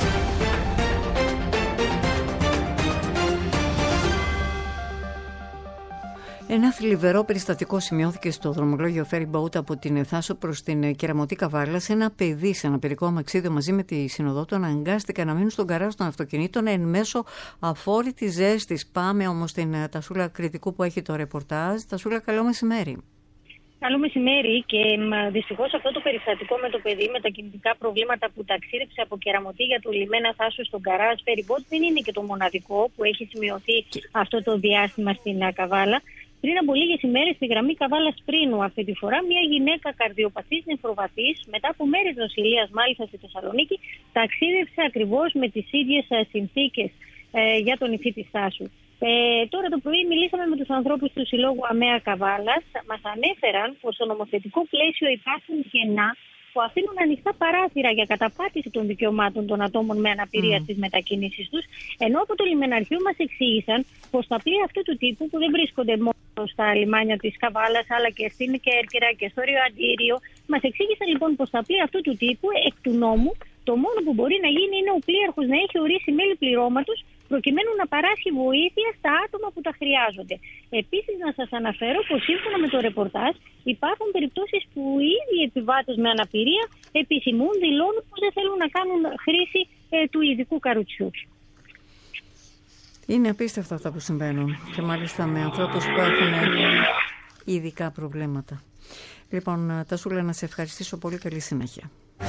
Ένα θλιβερό περιστατικό σημειώθηκε στο δρομολόγιο Ferry Boat από την Θάσο προς την Κεραμωτή Καβάλα. Ένα παιδί σε ένα παιδικό αμαξίδιο μαζί με τη συνοδό του αναγκάστηκαν να μείνουν στον γκαράζ των αυτοκινήτων εν μέσω αφόρητης ζέστης. Πάμε όμως στην Τασούλα Κρητικού που έχει το ρεπορτάζ. Τασούλα, καλό μεσημέρι. Καλό μεσημέρι και δυστυχώς αυτό το περιστατικό με το παιδί με τα κινητικά προβλήματα που ταξίδεψε από Κεραμωτή για το λιμένα Θάσου στον Καράζ Φεριμπότ δεν είναι και το μοναδικό που έχει σημειωθεί αυτό το διάστημα στην Καβάλα. Πριν από λίγες ημέρες στη γραμμή Καβάλας Πρίνου, αυτή τη φορά, μια γυναίκα καρδιοπαθής νεφροβατής, μετά από μέρες νοσηλείας μάλιστα στη Θεσσαλονίκη, ταξίδευσε ακριβώς με τις ίδιες συνθήκες για τον νησί της Θάσου. Τώρα το πρωί μιλήσαμε με τους ανθρώπους του Συλλόγου ΑΜΕΑ Καβάλας. Μας ανέφεραν πως στο νομοθετικό πλαίσιο υπάρχουν κενά που αφήνουν ανοιχτά παράθυρα για καταπάτηση των δικαιωμάτων των ατόμων με αναπηρία στις μετακινήσεις τους, ενώ από το λιμεναρχείο μας εξήγησαν πως τα πλοία αυτού του τύπου, που δεν βρίσκονται μόνο στα λιμάνια της Καβάλας αλλά και στην Κέρκυρα και στο Ριοαντήριο, μας εξήγησαν λοιπόν πως τα πλοία αυτού του τύπου εκ του νόμου το μόνο που μπορεί να γίνει είναι ο πλοίαρχος να έχει ορίσει μέλη πληρώματος προκειμένου να παράσχει βοήθεια στα άτομα που τα χρειάζονται. Επίσης, να σας αναφέρω πως σύμφωνα με το ρεπορτάζ υπάρχουν περιπτώσεις που οι ίδιοι επιβάτες με αναπηρία επισημούν, δηλώνουν πως δεν θέλουν να κάνουν χρήση του ειδικού καρουτσιού. Είναι απίστευτα αυτά που συμβαίνουν και μάλιστα με ανθρώπους που έχουν ειδικά προβλήματα. Λοιπόν, Τασούλα, να σε ευχαριστήσω πολύ. Καλή συνέχεια.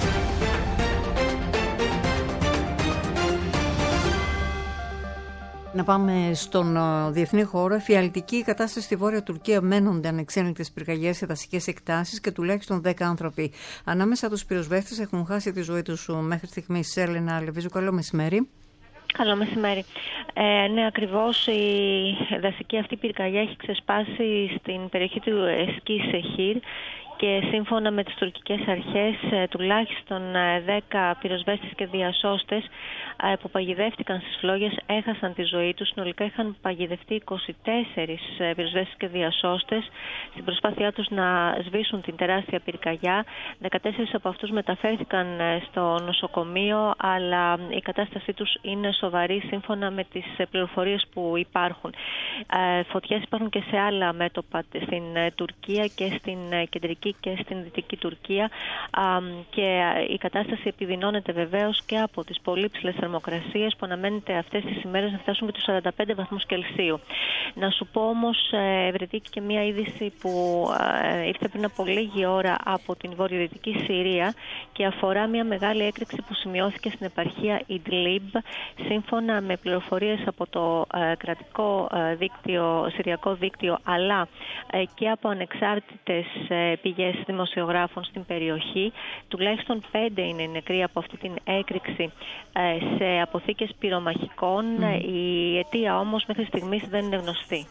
Να πάμε στον διεθνή χώρο. Εφιαλτική κατάσταση στη Βόρεια Τουρκία, μένονται ανεξέλεγκτες πυρκαγιές σε δασικές εκτάσεις και τουλάχιστον 10 άνθρωποι. Ανάμεσα τους πυροσβέστες έχουν χάσει τη ζωή τους μέχρι στιγμής. Έλενα Λεβίζου, καλό μεσημέρι. Καλό μεσημέρι. Ναι, ακριβώς η δασική αυτή πυρκαγιά έχει ξεσπάσει στην περιοχή του Εσκή Σεχίρ και σύμφωνα με τις τουρκικές αρχές τουλάχιστον 10 πυροσβέστες και διασώστες που παγιδεύτηκαν στις φλόγες έχασαν τη ζωή τους. Συνολικά είχαν παγιδευτεί 24 πυροσβέστες και διασώστες στην προσπάθειά τους να σβήσουν την τεράστια πυρκαγιά. 14 από αυτούς μεταφέρθηκαν στο νοσοκομείο, αλλά η κατάστασή τους είναι σοβαρή σύμφωνα με τις πληροφορίες που υπάρχουν. Φωτιές υπάρχουν και σε άλλα μέτωπα στην Τουρκία και στην κεντρική και στην δυτική Τουρκία και η κατάσταση επιδεινώνεται βεβαίως και από τις πολύ ψηλές θερμοκρασίες που αναμένεται αυτές τις ημέρες να φτάσουν και τους 45 βαθμούς Κελσίου. Να σου πω όμως, Ευρετήκη, και μια είδηση που ήρθε πριν από λίγη ώρα από την βορειοδυτική Συρία και αφορά μια μεγάλη έκρηξη που σημειώθηκε στην επαρχία Ιντλίμπ. Σύμφωνα με πληροφορίες από το κρατικό δίκτυο, συριακό δίκτυο, αλλά και από ανεξάρτητες πηγές δημοσιογράφων στην περιοχή, τουλάχιστον 5 είναι οι νεκροί από αυτή την έκρηξη σε αποθήκες πυρομαχικών. Η αιτία όμως μέχρι στιγμής δεν είναι γνωστή.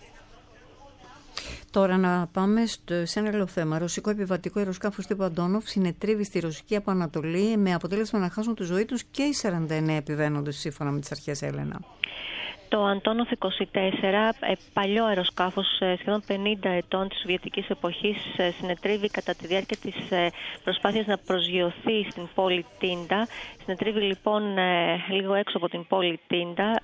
Τώρα να πάμε σε ένα άλλο θέμα. Ρωσικό επιβατικό αεροσκάφος τύπου Αντόνοφ συνετρίβει στη Ρωσική Αποανατολή με αποτέλεσμα να χάσουν τη ζωή τους και οι 49 επιβαίνοντες σύμφωνα με τις αρχές, Έλενα. Το Αντόνοφ 24, παλιό αεροσκάφος σχεδόν 50 ετών της Σοβιετικής εποχής, συνετρίβει κατά τη διάρκεια της προσπάθειας να προσγειωθεί στην πόλη Τίντα. Συνετρίβει λοιπόν λίγο έξω από την πόλη Τίντα.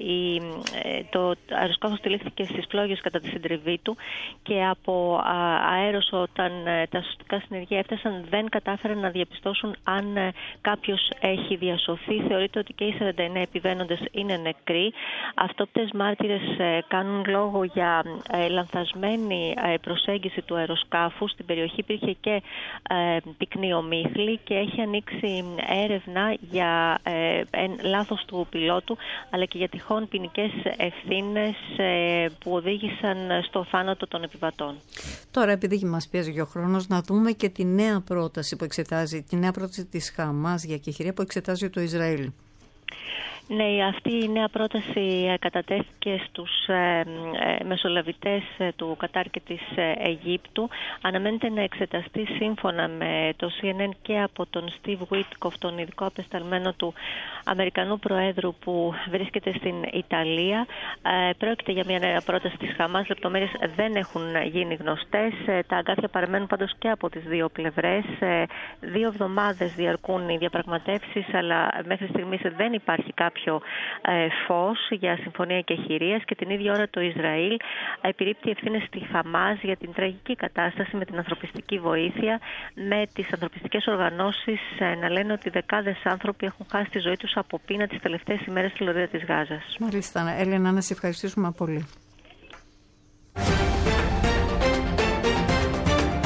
Το αεροσκάφος τυλίχθηκε στις φλόγες κατά τη συντριβή του και από αέρος, όταν τα σωστικά συνεργεία έφτασαν, δεν κατάφεραν να διαπιστώσουν αν κάποιος έχει διασωθεί. Θεωρείται ότι και οι 49 επιβαίνοντες είναι νεκροί. Αυτόπτες μάρτυρες κάνουν λόγο για λανθασμένη προσέγγιση του αεροσκάφου. Στην περιοχή υπήρχε και πυκνή ομίχλη και έχει ανοίξει έρευνα για λάθος του πιλότου, αλλά και για τυχόν ποινικές ευθύνες που οδήγησαν στο θάνατο των επιβατών. Τώρα, επειδή μας πιέζει και ο χρόνος, να δούμε και τη νέα πρόταση που εξετάζει, τη νέα πρόταση της Χαμάς για κεχηρία που εξετάζει το Ισραήλ. Ναι, αυτή η νέα πρόταση κατατέθηκε στους μεσολαβητές του Κατάρ και της Αιγύπτου. Αναμένεται να εξεταστεί σύμφωνα με το CNN και από τον Steve Witkoff, τον ειδικό απεσταλμένο του Αμερικανού Προέδρου που βρίσκεται στην Ιταλία. Πρόκειται για μια νέα πρόταση της Χαμάς. Λεπτομέρειες δεν έχουν γίνει γνωστές. Τα αγκάθια παραμένουν πάντως και από τις δύο πλευρές. 2 εβδομάδες διαρκούν οι διαπραγματεύσεις, αλλά μέχρι στιγμής δεν υπάρχει κάποιο φως για συμφωνία κεχηρίας και την ίδια ώρα το Ισραήλ επιρρύπτει ευθύνες στη Χαμάς για την τραγική κατάσταση με την ανθρωπιστική βοήθεια, με τις ανθρωπιστικές οργανώσεις να λένε ότι δεκάδες άνθρωποι έχουν χάσει τη ζωή τους από πείνα τις τελευταίες ημέρες στη λωρίδα της Γάζας. Μάλιστα, Έλενα, να σε ευχαριστήσουμε πολύ.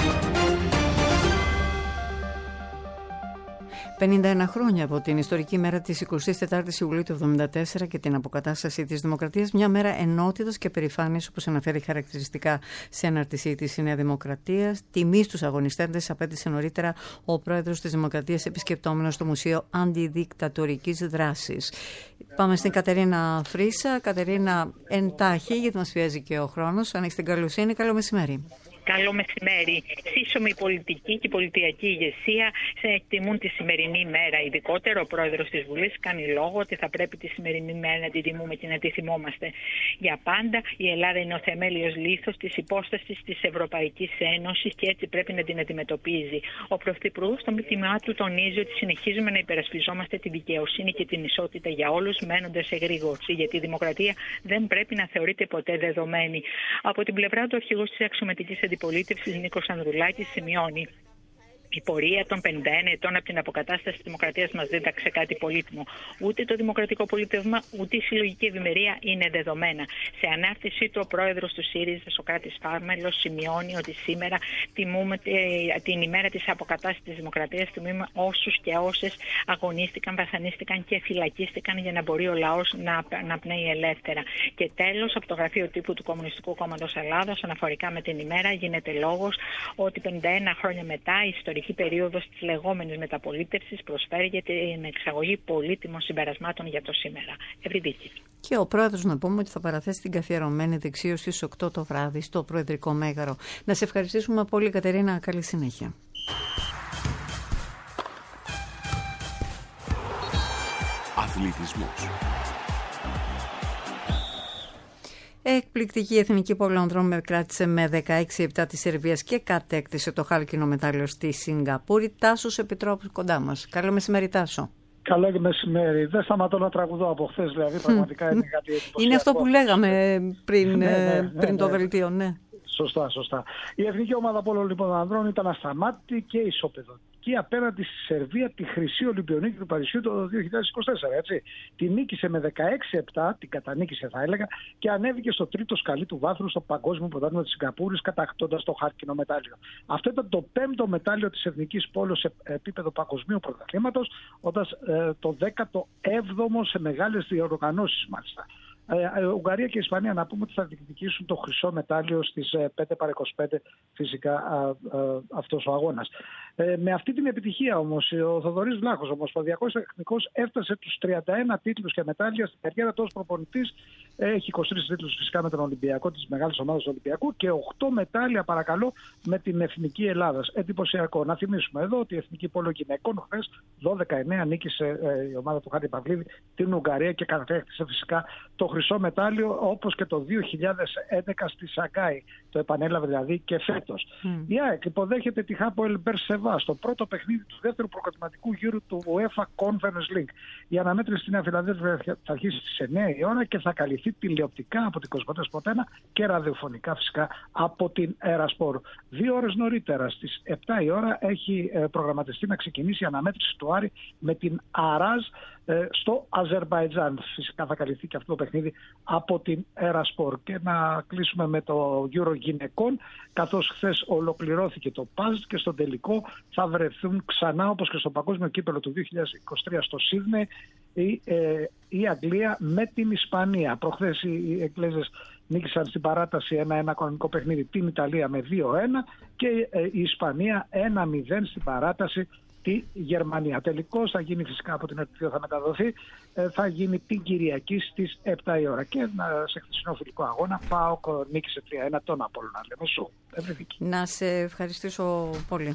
51 χρόνια από την ιστορική μέρα της 24ης Ιουλίου του 1974 και την αποκατάσταση της Δημοκρατίας, μια μέρα ενότητας και περηφάνειας, όπως αναφέρει χαρακτηριστικά σε αναρτησή της η Νέα Δημοκρατία. Τιμή στους αγωνιστέντες απέτησε νωρίτερα ο πρόεδρος της Δημοκρατίας, επισκεπτόμενος στο Μουσείο Αντιδικτατορικής Δράσης. Πάμε στην Κατερίνα Φρίσα. Κατερίνα, εντάχει, γιατί μας πιέζει και ο χρόνος. Αν έχεις την καλοσύνη, καλό μεσημέρι. Καλό μεσημέρι. Σύσσωμη πολιτική και πολιτιακή ηγεσία εκτιμούν τη σημερινή μέρα. Ειδικότερα, ο πρόεδρος της Βουλής κάνει λόγο ότι θα πρέπει τη σημερινή μέρα να την τιμούμε και να τη θυμόμαστε. Για πάντα, η Ελλάδα είναι ο θεμέλιος λίθος της υπόστασης της Ευρωπαϊκής Ένωσης και έτσι πρέπει να την αντιμετωπίζει. Ο Πρωθυπουργός στο μήνυμά του τονίζει ότι συνεχίζουμε να υπερασπιζόμαστε τη δικαιοσύνη και την ισότητα για όλους, μένοντας εγρήγορση, γιατί η δημοκρατία δεν πρέπει να θεωρείται ποτέ δεδομένη. Από την πλευρά του, ο αρχηγός της αξιωματικής αντιπολίτευσης Νίκος Ανδρουλάκης σημειώνει: η πορεία των 51 ετών από την αποκατάσταση της δημοκρατίας μας δεν δίδαξε κάτι πολύτιμο. Ούτε το δημοκρατικό πολίτευμα, ούτε η συλλογική ευημερία είναι δεδομένα. Σε ανάρτησή του, ο πρόεδρος του ΣΥΡΙΖΑ, Σωκράτης Φάρμελος, σημειώνει ότι σήμερα τιμούμε την ημέρα της αποκατάστασης της δημοκρατίας. Τιμούμε όσους και όσες αγωνίστηκαν, βασανίστηκαν και φυλακίστηκαν για να μπορεί ο λαός να πνέει ελεύθερα. Και τέλος, από το γραφείο τύπου του Κομμουνιστικού Κόμματος Ελλάδος, αναφορικά με την ημέρα, γίνεται λόγος ότι 51 χρόνια μετά η ιστορική περίοδος της λεγόμενης μεταπολίτευσης προσφέρει για την εξαγωγή πολύτιμων συμπερασμάτων για το σήμερα. Ευρυδίκη. Και ο πρόεδρος, να πούμε ότι θα παραθέσει την καθιερωμένη δεξίωση στις 8 το βράδυ στο Προεδρικό Μέγαρο. Να σε ευχαριστήσουμε πολύ, Κατερίνα. Καλή συνέχεια. Αθλητισμός. Εκπληκτική εθνική πόλεων κράτησε με 16-7 της Σερβίας και κατέκτησε το χάλκινο μετάλλιο στη Σιγκαπούρη. Τάσος Επιτρόπου κοντά μας. Καλό μεσημέρι, Τάσο. Καλό μεσημέρι. Δεν σταματώ να τραγουδώ από χθες, δηλαδή πραγματικά είναι κάτι εντυπωσιακό. Είναι αυτό που λέγαμε πριν το δελτίο, ναι. Σωστά. Η εθνική ομάδα πόλεων λοιπόν ανδρών ήταν ασταμάτητη και ισοπεδωτική απέναντι στη Σερβία, τη χρυσή Ολυμπιονίκη του Παρισιού το 2024. Έτσι. Τη νίκησε με 16-7, την κατανίκησε θα έλεγα, και ανέβηκε στο τρίτο σκαλί του βάθρου στο Παγκόσμιο Πρωτάθλημα της Σιγκαπούρης, κατακτώντας το χάλκινο μετάλλιο. Αυτό ήταν το 5ο μετάλλιο της εθνικής πόλεως σε επίπεδο παγκοσμίου πρωταθλήματος, όταν το 17ο σε μεγάλες διοργανώσεις μάλιστα. Ουγγαρία και Ισπανία, να πούμε ότι θα διεκδικήσουν το χρυσό μετάλλιο στις 5x25 φυσικά αυτός ο αγώνας. Με αυτή την επιτυχία όμως ο Θοδωρής Βλάχος, ο ομοσπονδιακός τεχνικός, έφτασε τους 31 τίτλους και μετάλλια στην καριέρα του ως προπονητής. Έχει 23 τίτλους φυσικά με τον Ολυμπιακό, της μεγάλης ομάδας του Ολυμπιακού, και 8 μετάλλια παρακαλώ με την Εθνική Ελλάδας. Εντυπωσιακό. Να θυμίσουμε εδώ ότι η Εθνική Πόλο Γυναικών χθες 12-9 νίκησε η ομάδα του Χάρη Παυλίδη την Ουγγαρία και κατέκτησε φυσικά το χρυσό μετάλλιο, όπως και το 2011 στη Σαγκάη. Το επανέλαβε δηλαδή και φέτος. Η ΑΕΚ υποδέχεται τη Χάποελ Μπερσεβά στο πρώτο παιχνίδι του δεύτερου προκριματικού γύρου του UEFA Conference League. Η αναμέτρηση στη Νέα Φιλαδέλφια θα αρχίσει στις 9 η ώρα και θα καλυφθεί τηλεοπτικά από την Κοσμοτέ Sport 1 και ραδιοφωνικά φυσικά από την Ερασπόρ. 2 ώρες νωρίτερα, στις 7 η ώρα, έχει προγραμματιστεί να ξεκινήσει η αναμέτρηση του Άρη με την Αράζ στο Αζερμπαϊτζάν. Φυσικά θα καλυφθεί και αυτό το παιχνίδι από την Ερασπόρ. Και να κλείσουμε με το Euro γυναικών, καθώς χθες ολοκληρώθηκε το ΠΑΖ και στο τελικό θα βρεθούν ξανά, όπως και στο Παγκόσμιο Κύπελλο του 2023 στο Σίδνεϊ, η Αγγλία με την Ισπανία. Προχθές οι Εγγλέζες νίκησαν στην παράταση 1-1 κανονικό παιχνίδι την Ιταλία με 2-1 και η Ισπανία 1-0 στην παράταση τη Γερμανία. Τελικώς θα γίνει φυσικά από την ΕΡΤ2, θα μεταδοθεί, θα γίνει την Κυριακή στις 7 η ώρα. Και σε χθεσινό φιλικό αγώνα ΠΑΟΚ νίκησε 3-1 τον Απόλλωνα Λεμεσού. Να σε ευχαριστήσω πολύ.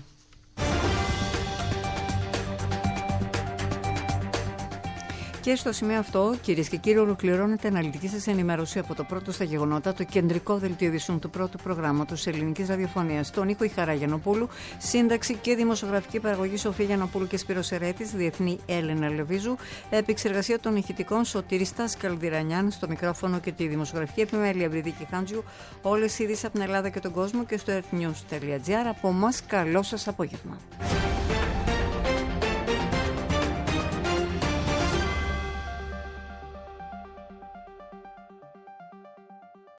Και στο σημείο αυτό, κυρίες και κύριοι, ολοκληρώνεται αναλυτική σας ενημέρωση από το πρώτο στα γεγονότα, το κεντρικό δελτίο ειδήσεων του πρώτου προγράμματος της Ελληνικής Ραδιοφωνίας. Τον ήχο η Χαρά Γιαννοπούλου, σύνταξη και δημοσιογραφική παραγωγή Σοφία Γιαννοπούλου και Σπύρος Ερέτης, διεθνή Έλενα Λεβίζου, επεξεργασία των ηχητικών Σωτήρης Καλδυρανιάν, στο μικρόφωνο και τη δημοσιογραφική επιμέλεια Ευρυδίκη Χάντζιου. Όλες οι ειδήσεις από την Ελλάδα και τον κόσμο και στο earthnews.gr. Από εμάς, καλό σας απόγευμα.